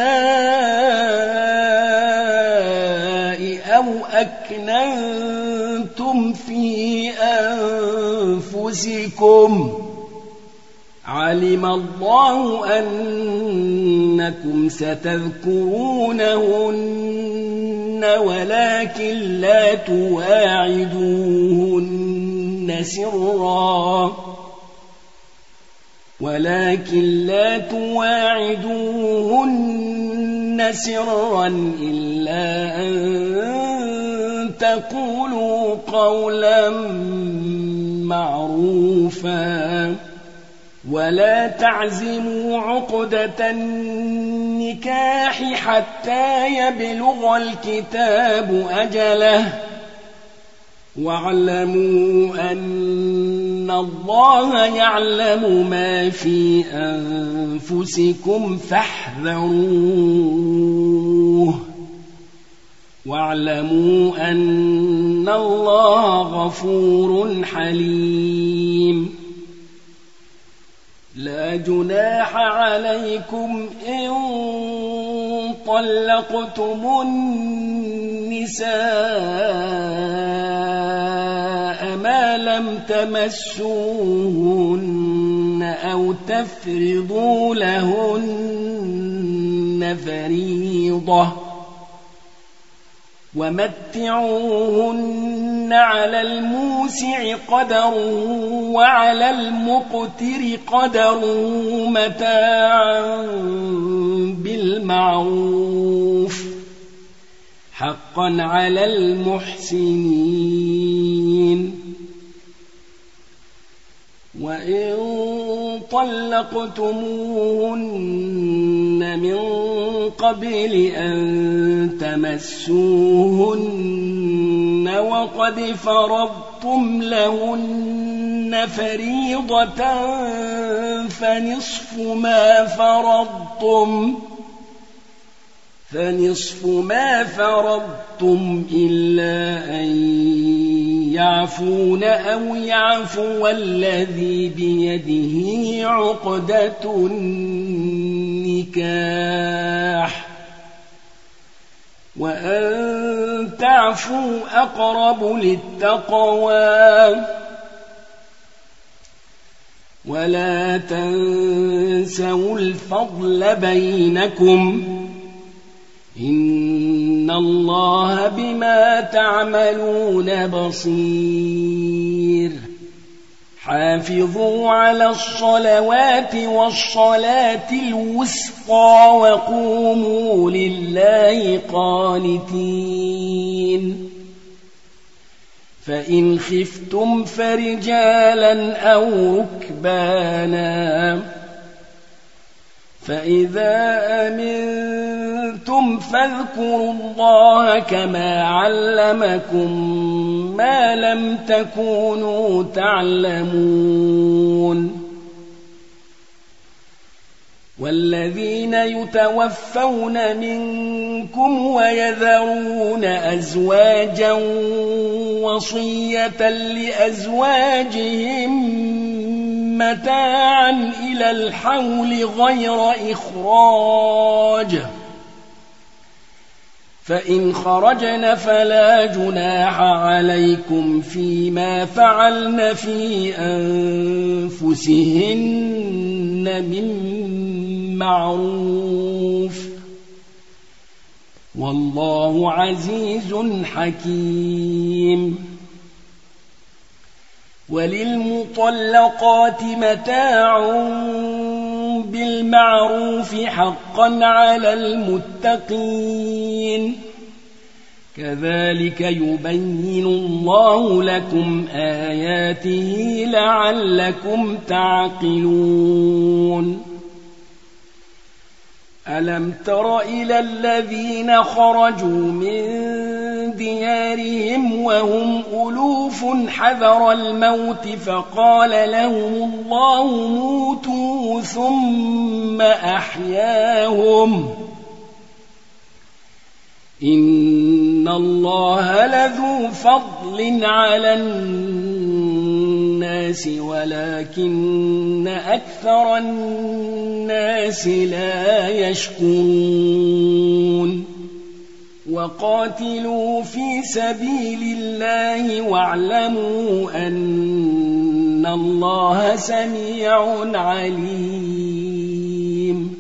أو أكننتم في أنفسكم علم الله أنكم ستذكرونهن ولكن لا تواعدوهن سرا ولكن لا تواعدوهن سرا إلا أن تقولوا قولا معروفا ولا تعزموا عقدة النكاح حتى يبلغ الكتاب أجله واعلموا أن الله يعلم ما في أنفسكم فاحذروه واعلموا أن الله غفور حليم لا جناح عليكم إن طلقتم النساء ما لم تمسوهن أو تفرضوا لهن فريضة ومتعوهن على الموسع قدره وعلى المقتر قدره متاعا بالمعروف حقا على المحسنين وإن طلقتموهن من قبل أن تمسوهن وقد فرضتم لهن فريضة فنصف ما فرضتم فنصف ما فرضتم إلا أن يعفون أو يعفو الذي بيده عقدة النكاح وأن تعفوا أقرب للتقوى ولا تنسوا الفضل بينكم إن الله بما تعملون بصير حافظوا على الصلوات والصلاة الوسطى وقوموا لله قانتين فإن خفتم فرجالا أو ركبانا فإذا أمنتم فاذكروا الله كما علمكم ما لم تكونوا تعلمون والذين يتوفون منكم ويذرون أزواجا وصية لأزواجهم متاعا إلى الحول غير إخراج فإن خرجن فلا جناح عليكم فيما فعلن في أنفسهن من معروف والله عزيز حكيم وللمطلقات متاع بالمعروف حقا على المتقين كذلك يبين الله لكم آياته لعلكم تعقلون ألم تر إلى الذين خرجوا من ديارهم وهم ألوف حذر الموت فقال لهم الله موتوا ثم أحياهم إن الله لذو فضل على الناس ولكن أكثر الناس لا يشكرون وقاتلوا في سبيل الله واعلموا أن الله سميع عليم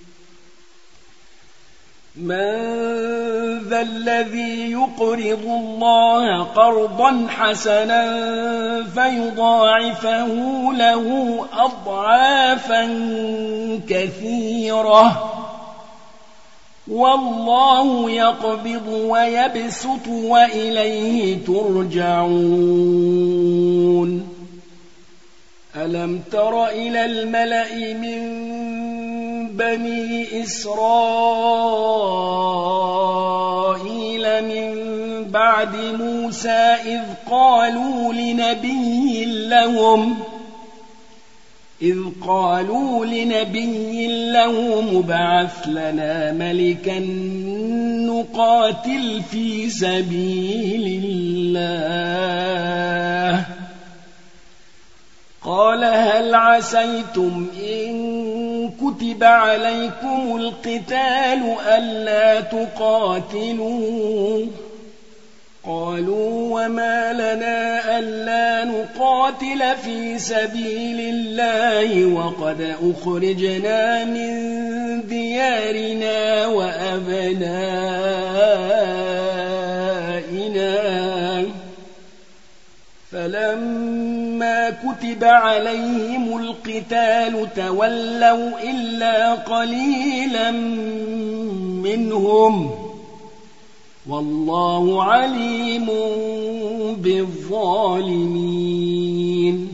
من ذا الذي يقرض الله قرضا حسنا فيضاعفه له أضعافا كثيرة والله يقبض ويبسط وإليه ترجعون ألم تر إلى الملأ من بني إسرائيل من بعد موسى إذ قالوا لنبي لهم إذ قالوا لنبي لهم ابعث لنا ملكا نقاتل في سبيل الله قال هل عسيتم إن كتب عليكم القتال ألا تقاتلوا قالوا وما لنا ألا نقاتل في سبيل الله وقد أخرجنا من ديارنا وأبنائنا فلما كتب عليهم القتال تولوا إلا قليلا منهم والله عليم بالظالمين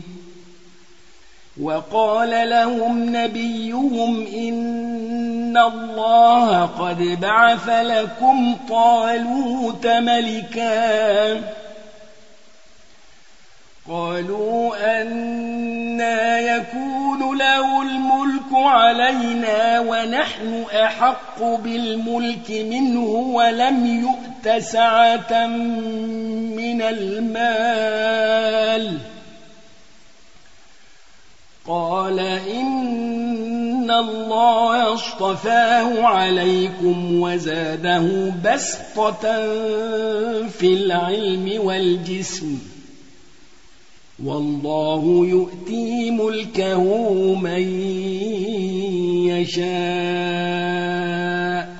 وقال لهم نبيهم إن الله قد بعث لكم طالوت ملكا قالوا أنى يكون له الملك علينا ونحن أحق بالملك منه ولم يؤت سعة من المال قال إن إن الله اصطفاه عليكم وزاده بسطة في العلم والجسم والله يؤتي ملكه من يشاء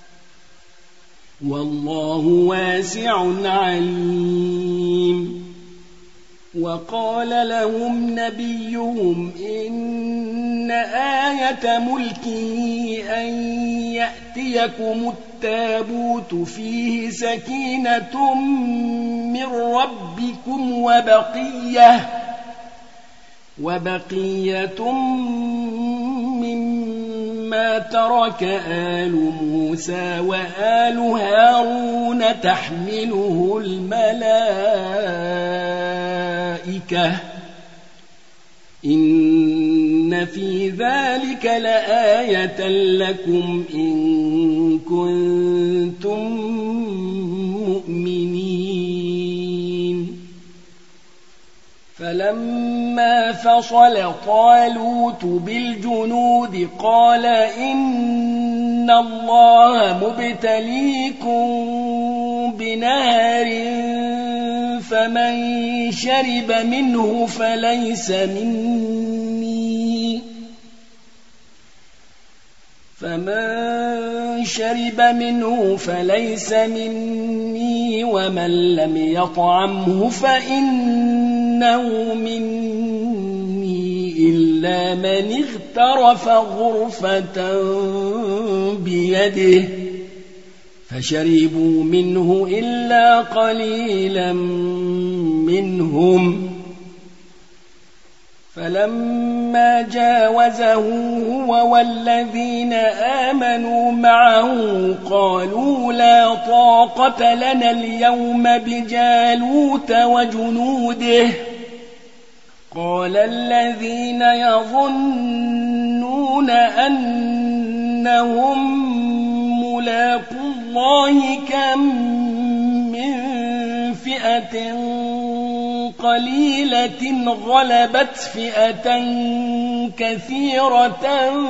والله واسع عليم. وقال لهم نبيهم إن آية ملكه أن يأتيكم التابوت فيه سكينة من ربكم وبقية وبقية مما ترك آل موسى وآل هارون تحمله الملائكة إن في ذلك لآية لكم إن كنتم مؤمنين. فلما فصل طالوت بالجنود قال إن الله مبتليكم بنهر فمن شرب منه فليس مني فمن شرب منه فليس مني ومن لم يطعمه فإنه مني إلا من اغترف غرفة بيده فشربوا منه إلا قليلا منهم. فلما جاوزه هو والذين آمنوا معه قالوا لا طاقة لنا اليوم بجالوت وجنوده قال الذين يظنون أنهم ملاقو الله كم من فئة قليلة غلبت فئة كثيرة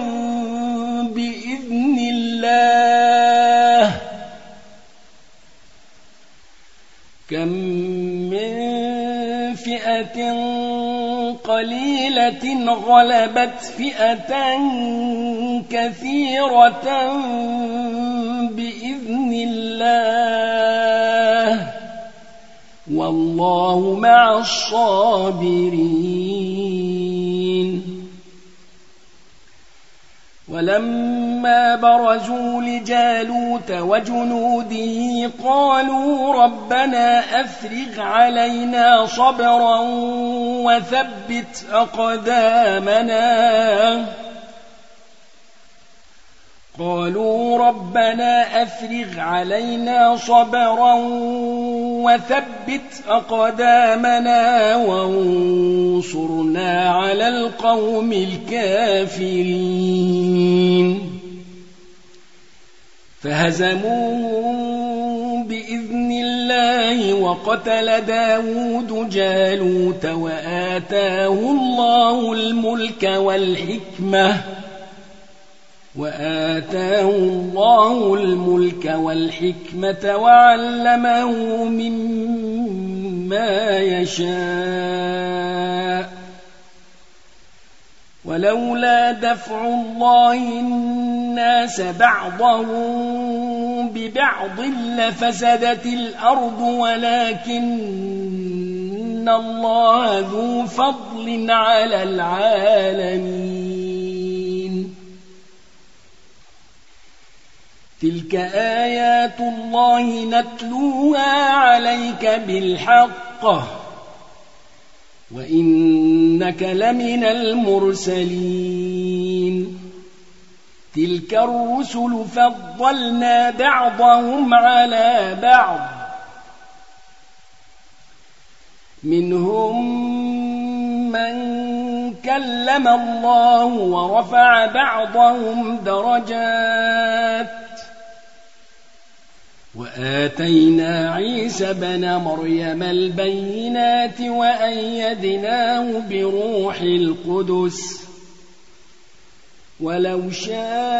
بإذن الله كم من فئة قليلة غلبت فئة كثيرة بإذن الله والله مع الصابرين. ولما برزوا لجالوت وجنوده قالوا ربنا أفرغ علينا صبرا وثبت أقدامنا قالوا ربنا أفرغ علينا صبرا وثبت أقدامنا وانصرنا على القوم الكافرين. فهزموا بإذن الله وقتل داود جالوت وآتاه الله الملك والحكمة وآتاه الله الملك والحكمة وعلمه مما يشاء ولولا دفع الله الناس بعضهم ببعض لفسدت الأرض ولكن الله ذو فضل على العالمين. تلك آيات الله نتلوها عليك بالحق وإنك لمن المرسلين. تلك الرسل فضلنا بعضهم على بعض منهم من كلم الله ورفع بعضهم درجات وآتينا عيسى بن مريم البينات وأيدناه بروح القدس ولو شاء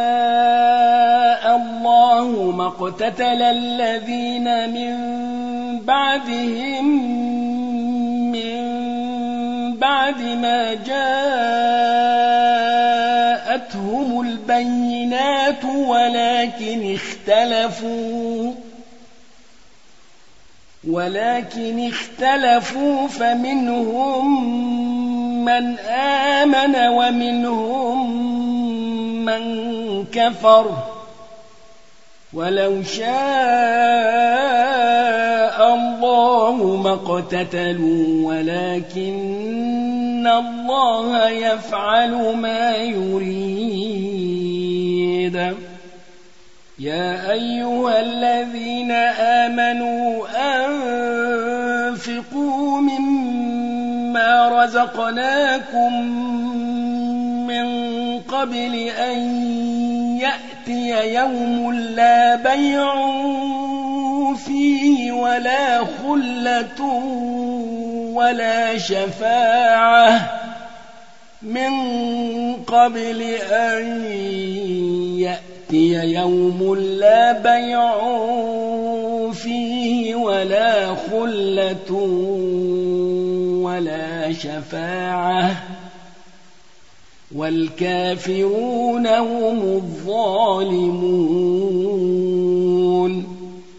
الله ما اقتتل الذين من بعدهم من بعد ما جاءتهم البينات ولكن اختلفوا ولكن اختلفوا فمنهم من آمن ومنهم من كفر ولو شاء الله ما اقتتلوا ولكن الله يفعل ما يريد يا أيها الذين آمنوا أنفقوا مما رزقناكم من قبل أن يأتي يوم لا بيع فيه ولا خلة ولا شفاعة من قبل أن يأتي يوم لا بيع فيه ولا خلة ولا شفاعة والكافرون هم الظالمون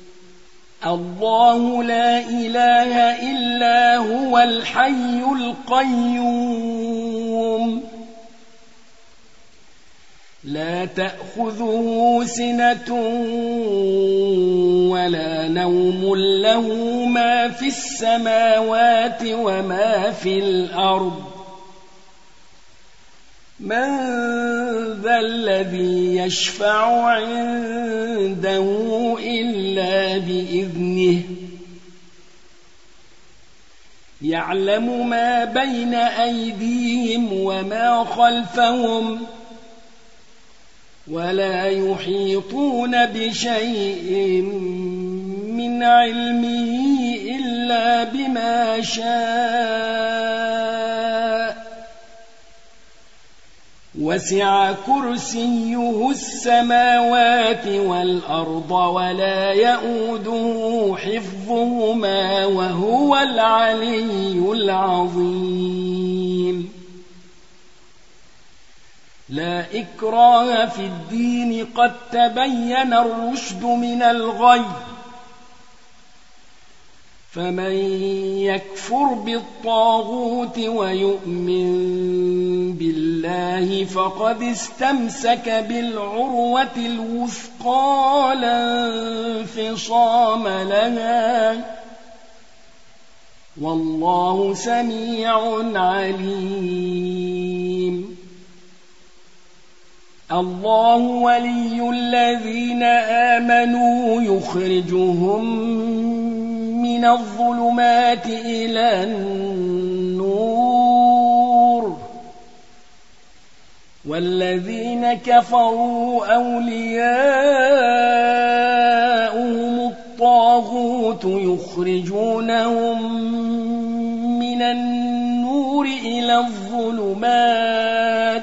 الله لا إله إلا هو الحي القيوم لا تأخذه سنة ولا نوم له ما في السماوات وما في الأرض من ذا الذي يشفع عنده إلا بإذنه يعلم ما بين أيديهم وما خلفهم ولا يحيطون بشيء من علمه إلا بما شاء وسع كرسيه السماوات والأرض ولا يؤوده حفظهما وهو العلي العظيم لا إكراه في الدين قد تبين الرشد من الغي فمن يكفر بالطاغوت ويؤمن بالله فقد استمسك بالعروة الوثقى لا انفصام لها والله سميع عليم الله ولي الذين آمنوا يخرجهم من الظلمات إلى النور والذين كفروا أولياؤهم الطاغوت يخرجونهم من النور إلى الظلمات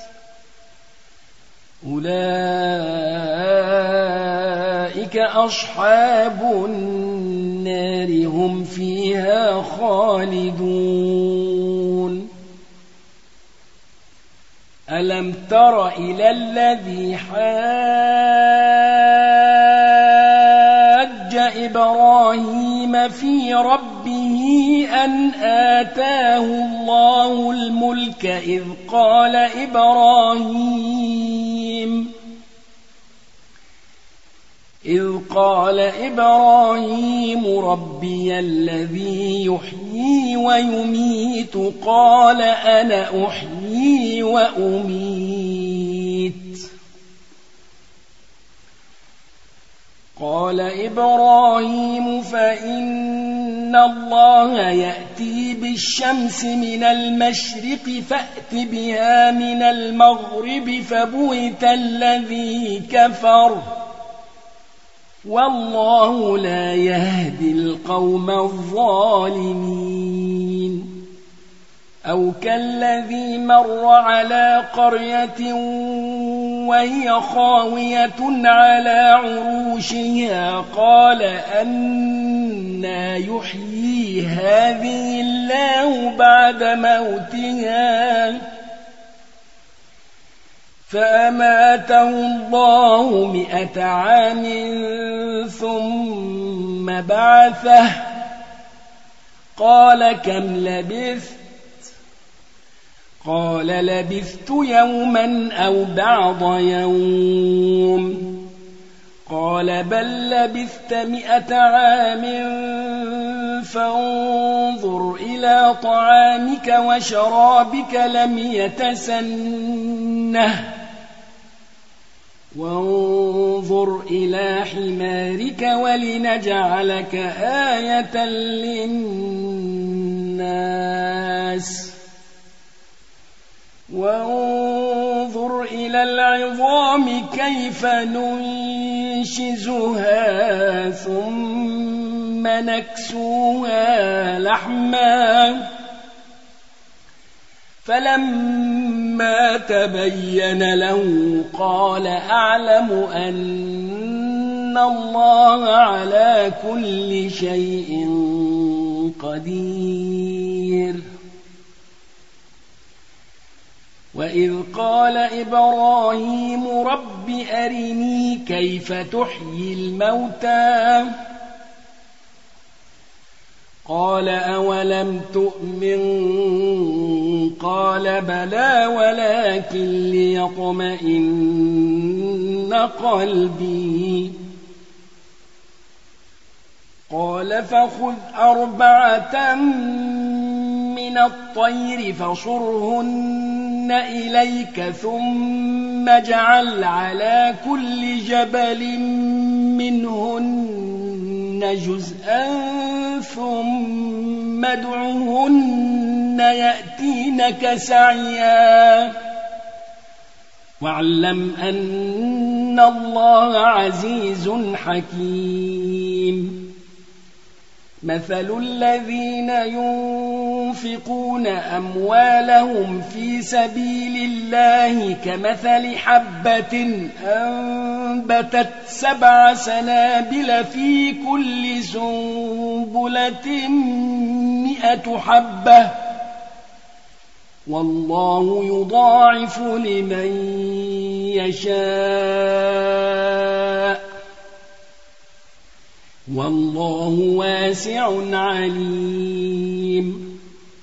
أولئك أصحاب النار هم فيها خالدون ألم تر إلى الذي حاج إبراهيم في ربه أن آتاه الله الملك إذ قال إبراهيم إذ قال إبراهيم ربي الذي يحيي ويميت قال أنا أحيي وأميت قال إبراهيم فإن الله يأتي بالشمس من المشرق فأت بها من المغرب فبهت الذي كفر والله لا يهدي القوم الظالمين أو كالذي مر على قرية وهي خاوية على عروشها قال أنى يحيي هذه الله بعد موتها فأماته الله مئة عام ثم بعثه قال كم لبثت قال لبثت يوما أو بعض يوم قال بل لبثت مئة عام فانظر إلى طعامك وشرابك لم يتسنه وانظر إلى حمارك ولنجعلك آية للناس وانظر إلى العظام كيف ننشزها ثم نكسوها لحما فلما تبين له قال أعلم أن الله على كل شيء قدير. وإذ قال إبراهيم رب أرني كيف تحيي الموتى قال أولم تؤمن قال بلى ولكن ليطمئن قلبي قال فخذ أربعة من الطير فصرهن إليك ثم اجعل على كل جبل منهن جزءا ثم ادعهن يأتينك سعيا واعلم أن الله عزيز حكيم. مثل الذين ينفقون أموالهم في سبيل الله كمثل حبة أنبتت سبع سنابل في كل سنبلة مئة حبة والله يضاعف لمن يشاء والله واسع عليم.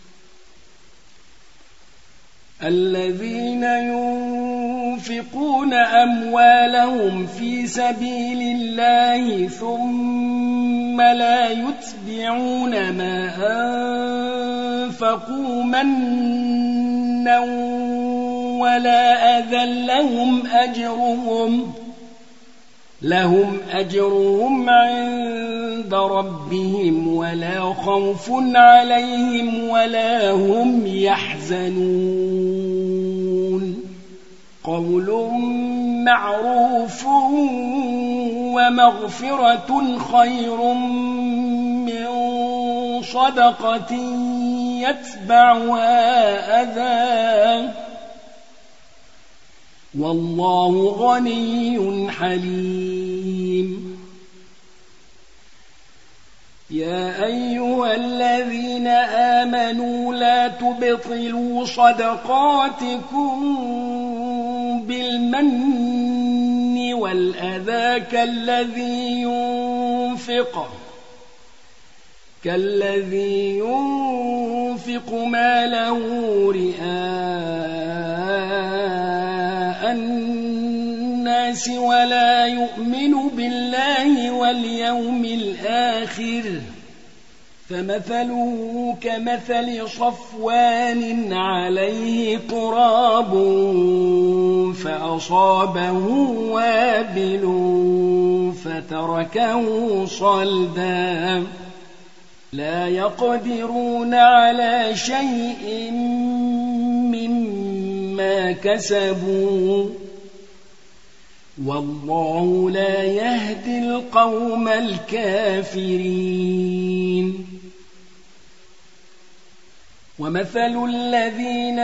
الذين ينفقون أموالهم في سبيل الله ثم لا يتبعون ما أنفقوا منا ولا أذى لهم أجرهم لهم أجرهم عند ربهم ولا خوف عليهم ولا هم يحزنون. قول معروف ومغفرة خير من صدقة يتبعها أذى والله غني حليم. يا أيها الذين آمنوا لا تبطلوا صدقاتكم بالمن والأذى كالذي ينفق كالذي ينفق ماله رئاء الناس ولا يؤمن بالله واليوم الآخر فمثله كمثل صفوان عليه تراب فأصابه وابل فتركه صلدا لا يقدرون على شيء مما كسبوا والله لا يهدي القوم الكافرين. ومثل الذين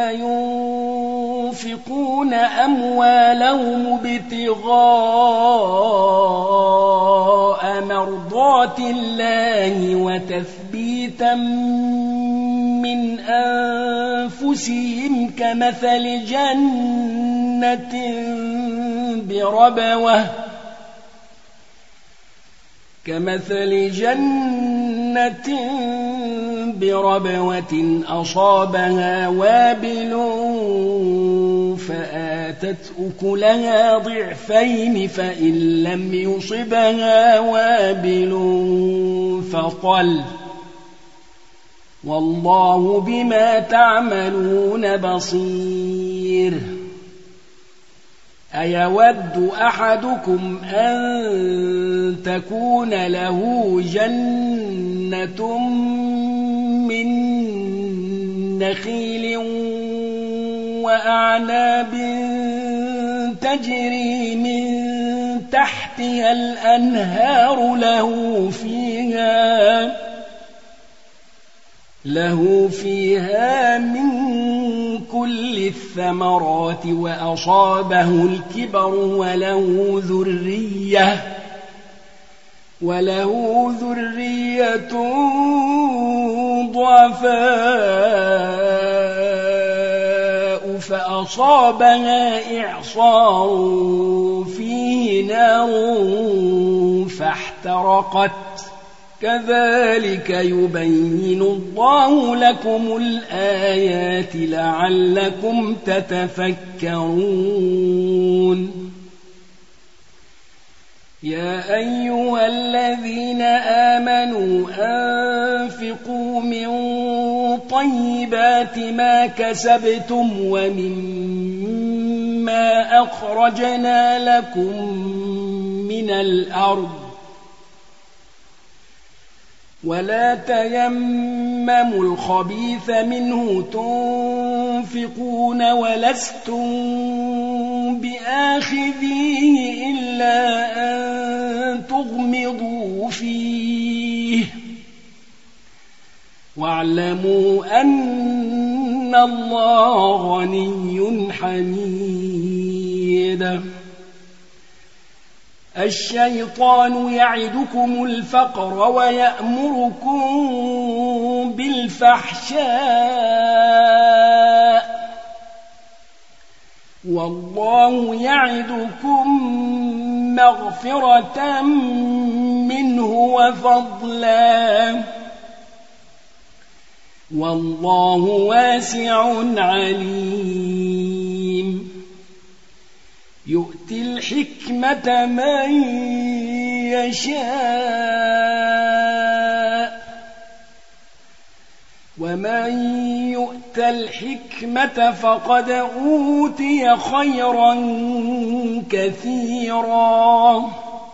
ينفقون أموالهم ابتغاء مرضات الله وتثبيتا من أنفسهم كمثل جنة بربوة كمثل جنة بربوة أصابها وابل فآتت أكلها ضعفين فإن لم يصبها وابل فطل والله بما تعملون بصير أيود أحدكم أن تكون له جنة من نخيل وأعناب تجري من تحتها الأنهار له فيها له فيها من كل الثمرات وأصابه الكبر وله ذرية وله ذرية ضعفاء فأصابها إعصار فيه نار فاحترقت كذلك يبين الله لكم الآيات لعلكم تتفكرون يا أيها الذين آمنوا أنفقوا من طيبات ما كسبتم ومما أخرجنا لكم من الأرض ولا تيمموا الخبيث منه تنفقون ولستم بآخذيه إلا أن تغمضوا فيه واعلموا أن الله غني حميد الشيطان يعدكم الفقر ويأمركم بالفحشاء والله يعدكم مغفرة منه وفضلا والله واسع عليم يؤتي الحكمة من يشاء ومن يؤت الحكمة فقد أوتي خيرا كثيرا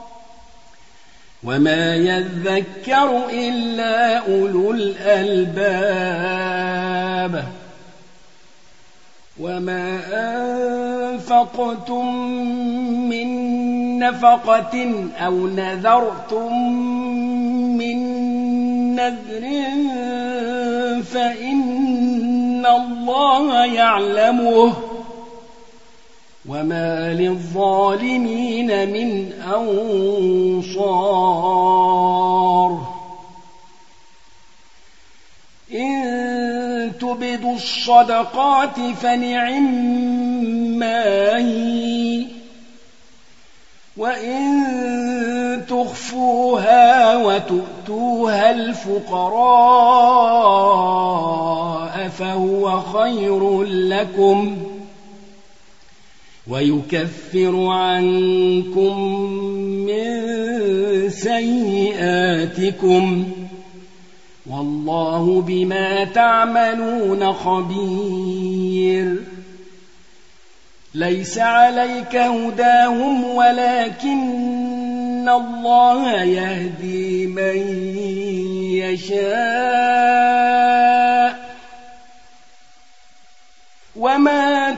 وما يذكر إلا أولو الألباب وما أنفقتم من نفقة أو نذرتم من نذر فإن الله يعلمه وما للظالمين من أنصار إن تبدوا الصدقات فنعما هي وإن تخفوها وتؤتوها الفقراء فهو خير لكم ويكفر عنكم من سيئاتكم والله بما تعملون خبير ليس عليك هداهم ولكن الله يهدي من يشاء وما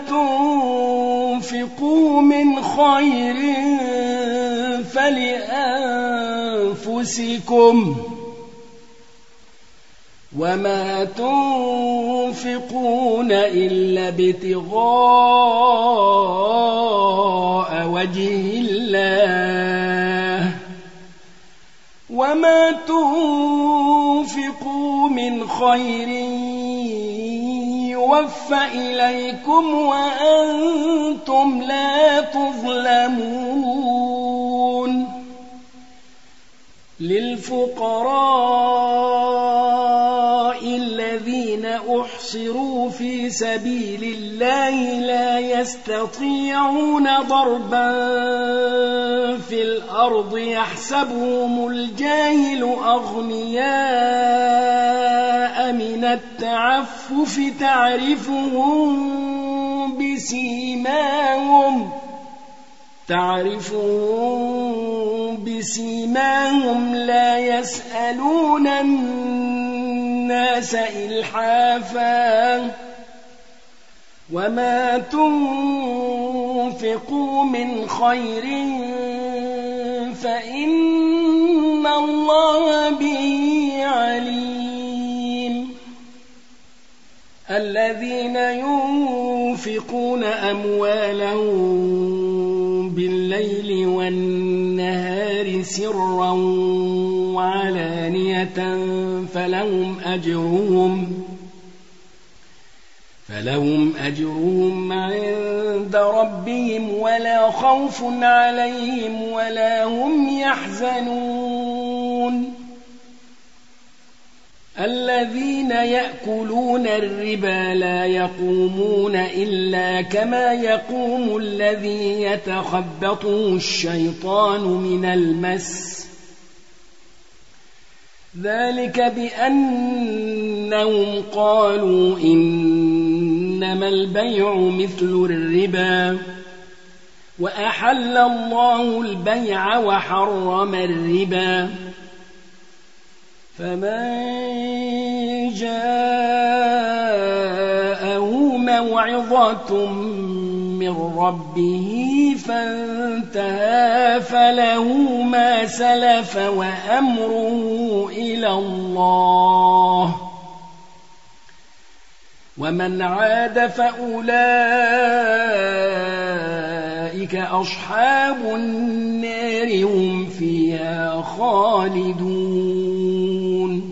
تنفقوا من خير فلأنفسكم وما تنفقون إلا ابتغاء وجه الله وما تنفقوا من خير يوفى إليكم وأنتم لا تظلمون للفقراء الذين أحصروا في سبيل الله لا يستطيعون ضربا في الأرض يحسبهم الجاهل أغنياء من التعفف تعرفهم بسيماهم تعرفهم بسيماهم لا يسألون الناس إلحافا وما تنفقوا من خير فإن الله به عليم الذين ينفقون أموالهم بالليل والنهار سرا وعلانية فلهم أجرهم فلهم أجرهم عند ربهم ولا خوف عليهم ولا هم يحزنون الذين يأكلون الربا لا يقومون إلا كما يقوم الذي يتخبطه الشيطان من المس ذلك بأنهم قالوا إنما البيع مثل الربا وأحل الله البيع وحرم الربا فمن جاءه موعظة من ربه فانتهى فله ما سلف وأمره إلى الله ومن عاد فأولئك أصحاب النار هم فيها خالدون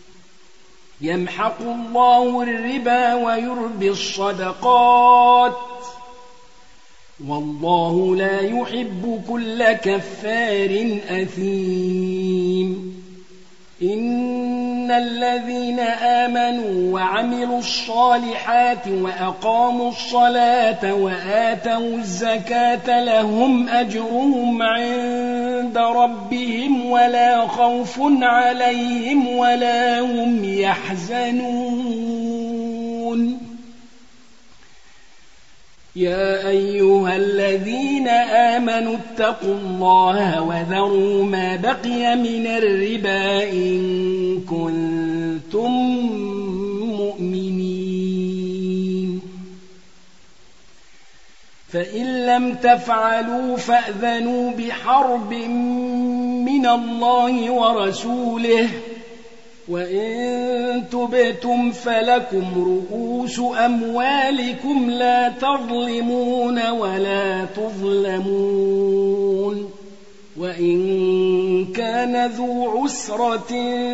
يمحق الله الربا ويربي الصدقات والله لا يحب كل كفار أثيم إن الذين آمنوا وعملوا الصالحات وأقاموا الصلاة وآتوا الزكاة لهم أجرهم عند ربهم ولا خوف عليهم ولا هم يحزنون يا أيها الذين آمنوا اتقوا الله وذروا ما بقي من الربا إن كنتم مؤمنين فإن لم تفعلوا فأذنوا بحرب من الله ورسوله وإن تبتم فلكم رؤوس أموالكم لا تظلمون ولا تظلمون وإن كان ذو عسرة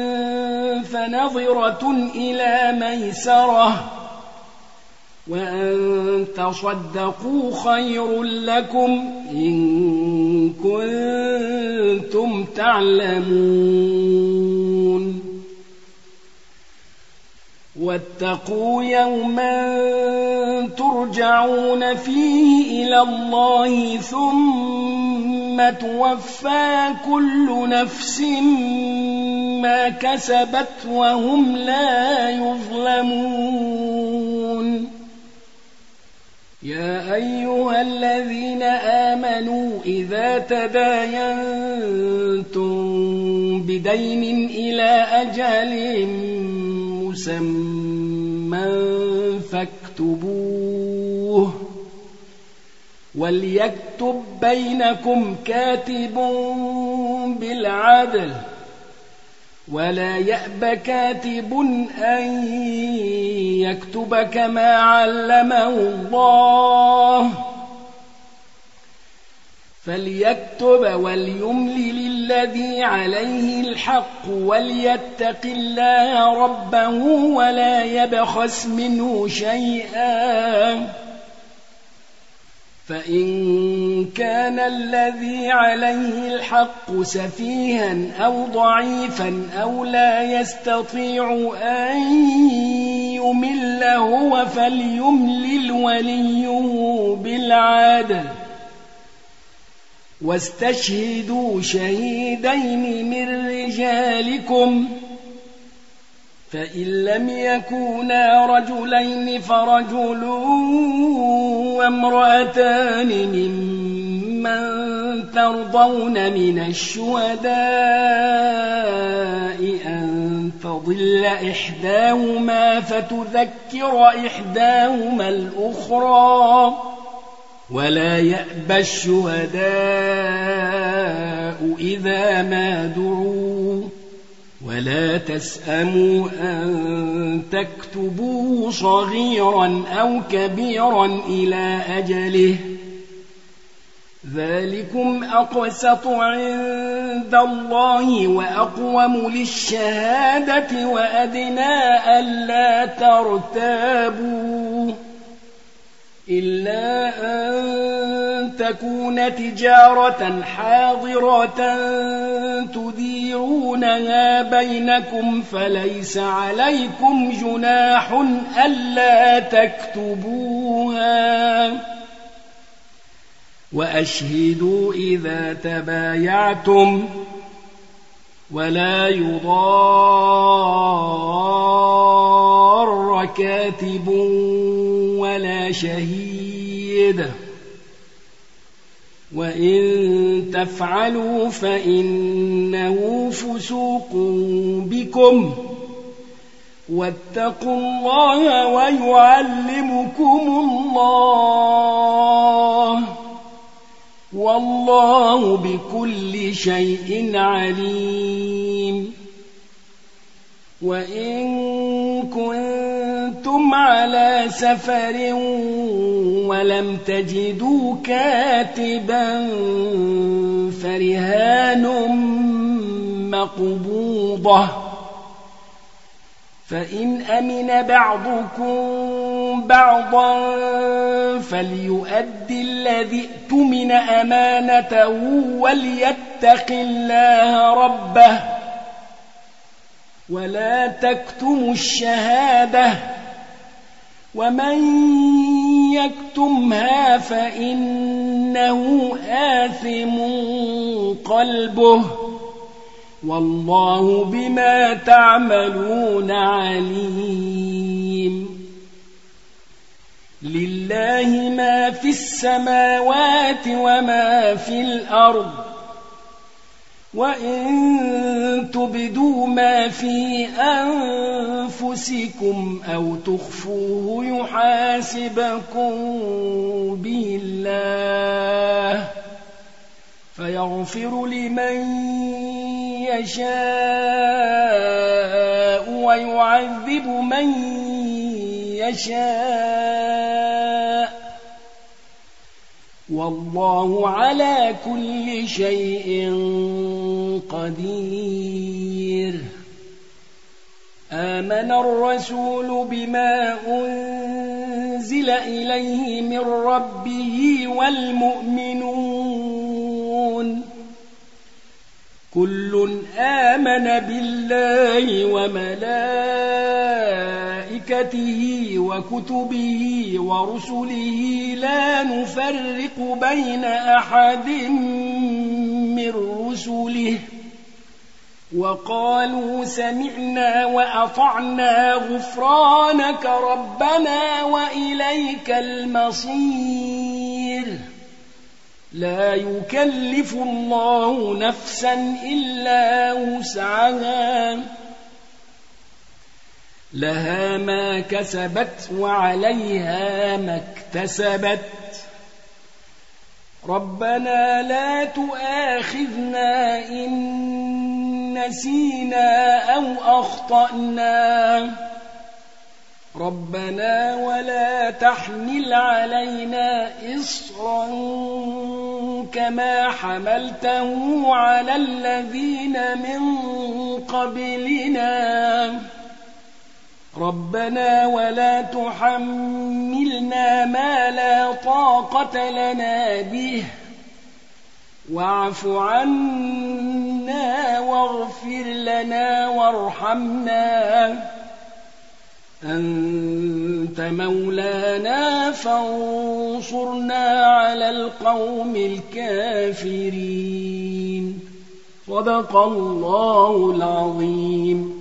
فنظرة إلى ميسرة وأن تصدقوا خير لكم إن كنتم تعلمون واتقوا يوما ترجعون فيه إلى الله ثم توفى كل نفس ما كسبت وهم لا يظلمون يا أيها الذين آمنوا إذا تداينتم بدين إلى أجل مسمى فاكتبوه وليكتب بينكم كاتب بالعدل ولا يأب كاتب أن يكتب كما علمه الله فليكتب وليملل الذي عليه الحق وليتق الله ربه ولا يبخس منه شيئا فإن كان الذي عليه الحق سفيها أو ضعيفا أو لا يستطيع أن يمل هو فليملل وليه بالعدل واستشهدوا شهيدين من رجالكم فإن لم يكونا رجلين فرجل وامرأتان ممن ترضون من الشهداء أن تضل إحداهما فتذكر إحداهما الأخرى ولا يأبى الشهداء إذا ما دعوا ولا تسأموا أن تكتبوه صغيرا أو كبيرا إلى أجله ذلكم أقسط عند الله وأقوم للشهادة وأدنى ألا ترتابوا إلا أن تكون تجارة حاضرة تديرونها بينكم فليس عليكم جناح ألا تكتبوها وأشهدوا إذا تبايعتم ولا يضار كاتب ولا شهيد وإن تفعلوا فإنه فسوق بكم واتقوا الله ويعلمكم الله والله بكل شيء عليم وإن كنتم على سفر ولم تجدوا كاتبا فرهان مقبوضة فإن أمن بعضكم بعضا فليؤد الذي اؤتمن أمانته وليتق الله ربه ولا تكتموا الشهادة ومن يكتمها فإنه آثم قلبه والله بما تعملون عليم لله ما في السماوات وما في الأرض وإن تبدوا ما في أنفسكم أو تخفوه يحاسبكم به الله فيغفر لمن يشاء ويعذب من يشاء والله على كل شيء قدير آمن الرسول بما أنزل إليه من ربه والمؤمنون كل آمن بالله وملائكته وكتبه ورسله لا نفرق بين أحد من رسله وقالوا سمعنا وأطعنا غفرانك ربنا وإليك المصير لا يكلف الله نفسا إلا وسعها لها ما كسبت وعليها ما اكتسبت ربنا لا تؤاخذنا إن نسينا أو أخطأنا ربنا ولا تحمل علينا إصرا كما حملته على الذين من قبلنا ربنا ولا تحملنا ما لا طاقة لنا به واعف عنا واغفر لنا وارحمنا أنت مولانا فانصرنا على القوم الكافرين. صدق الله العظيم.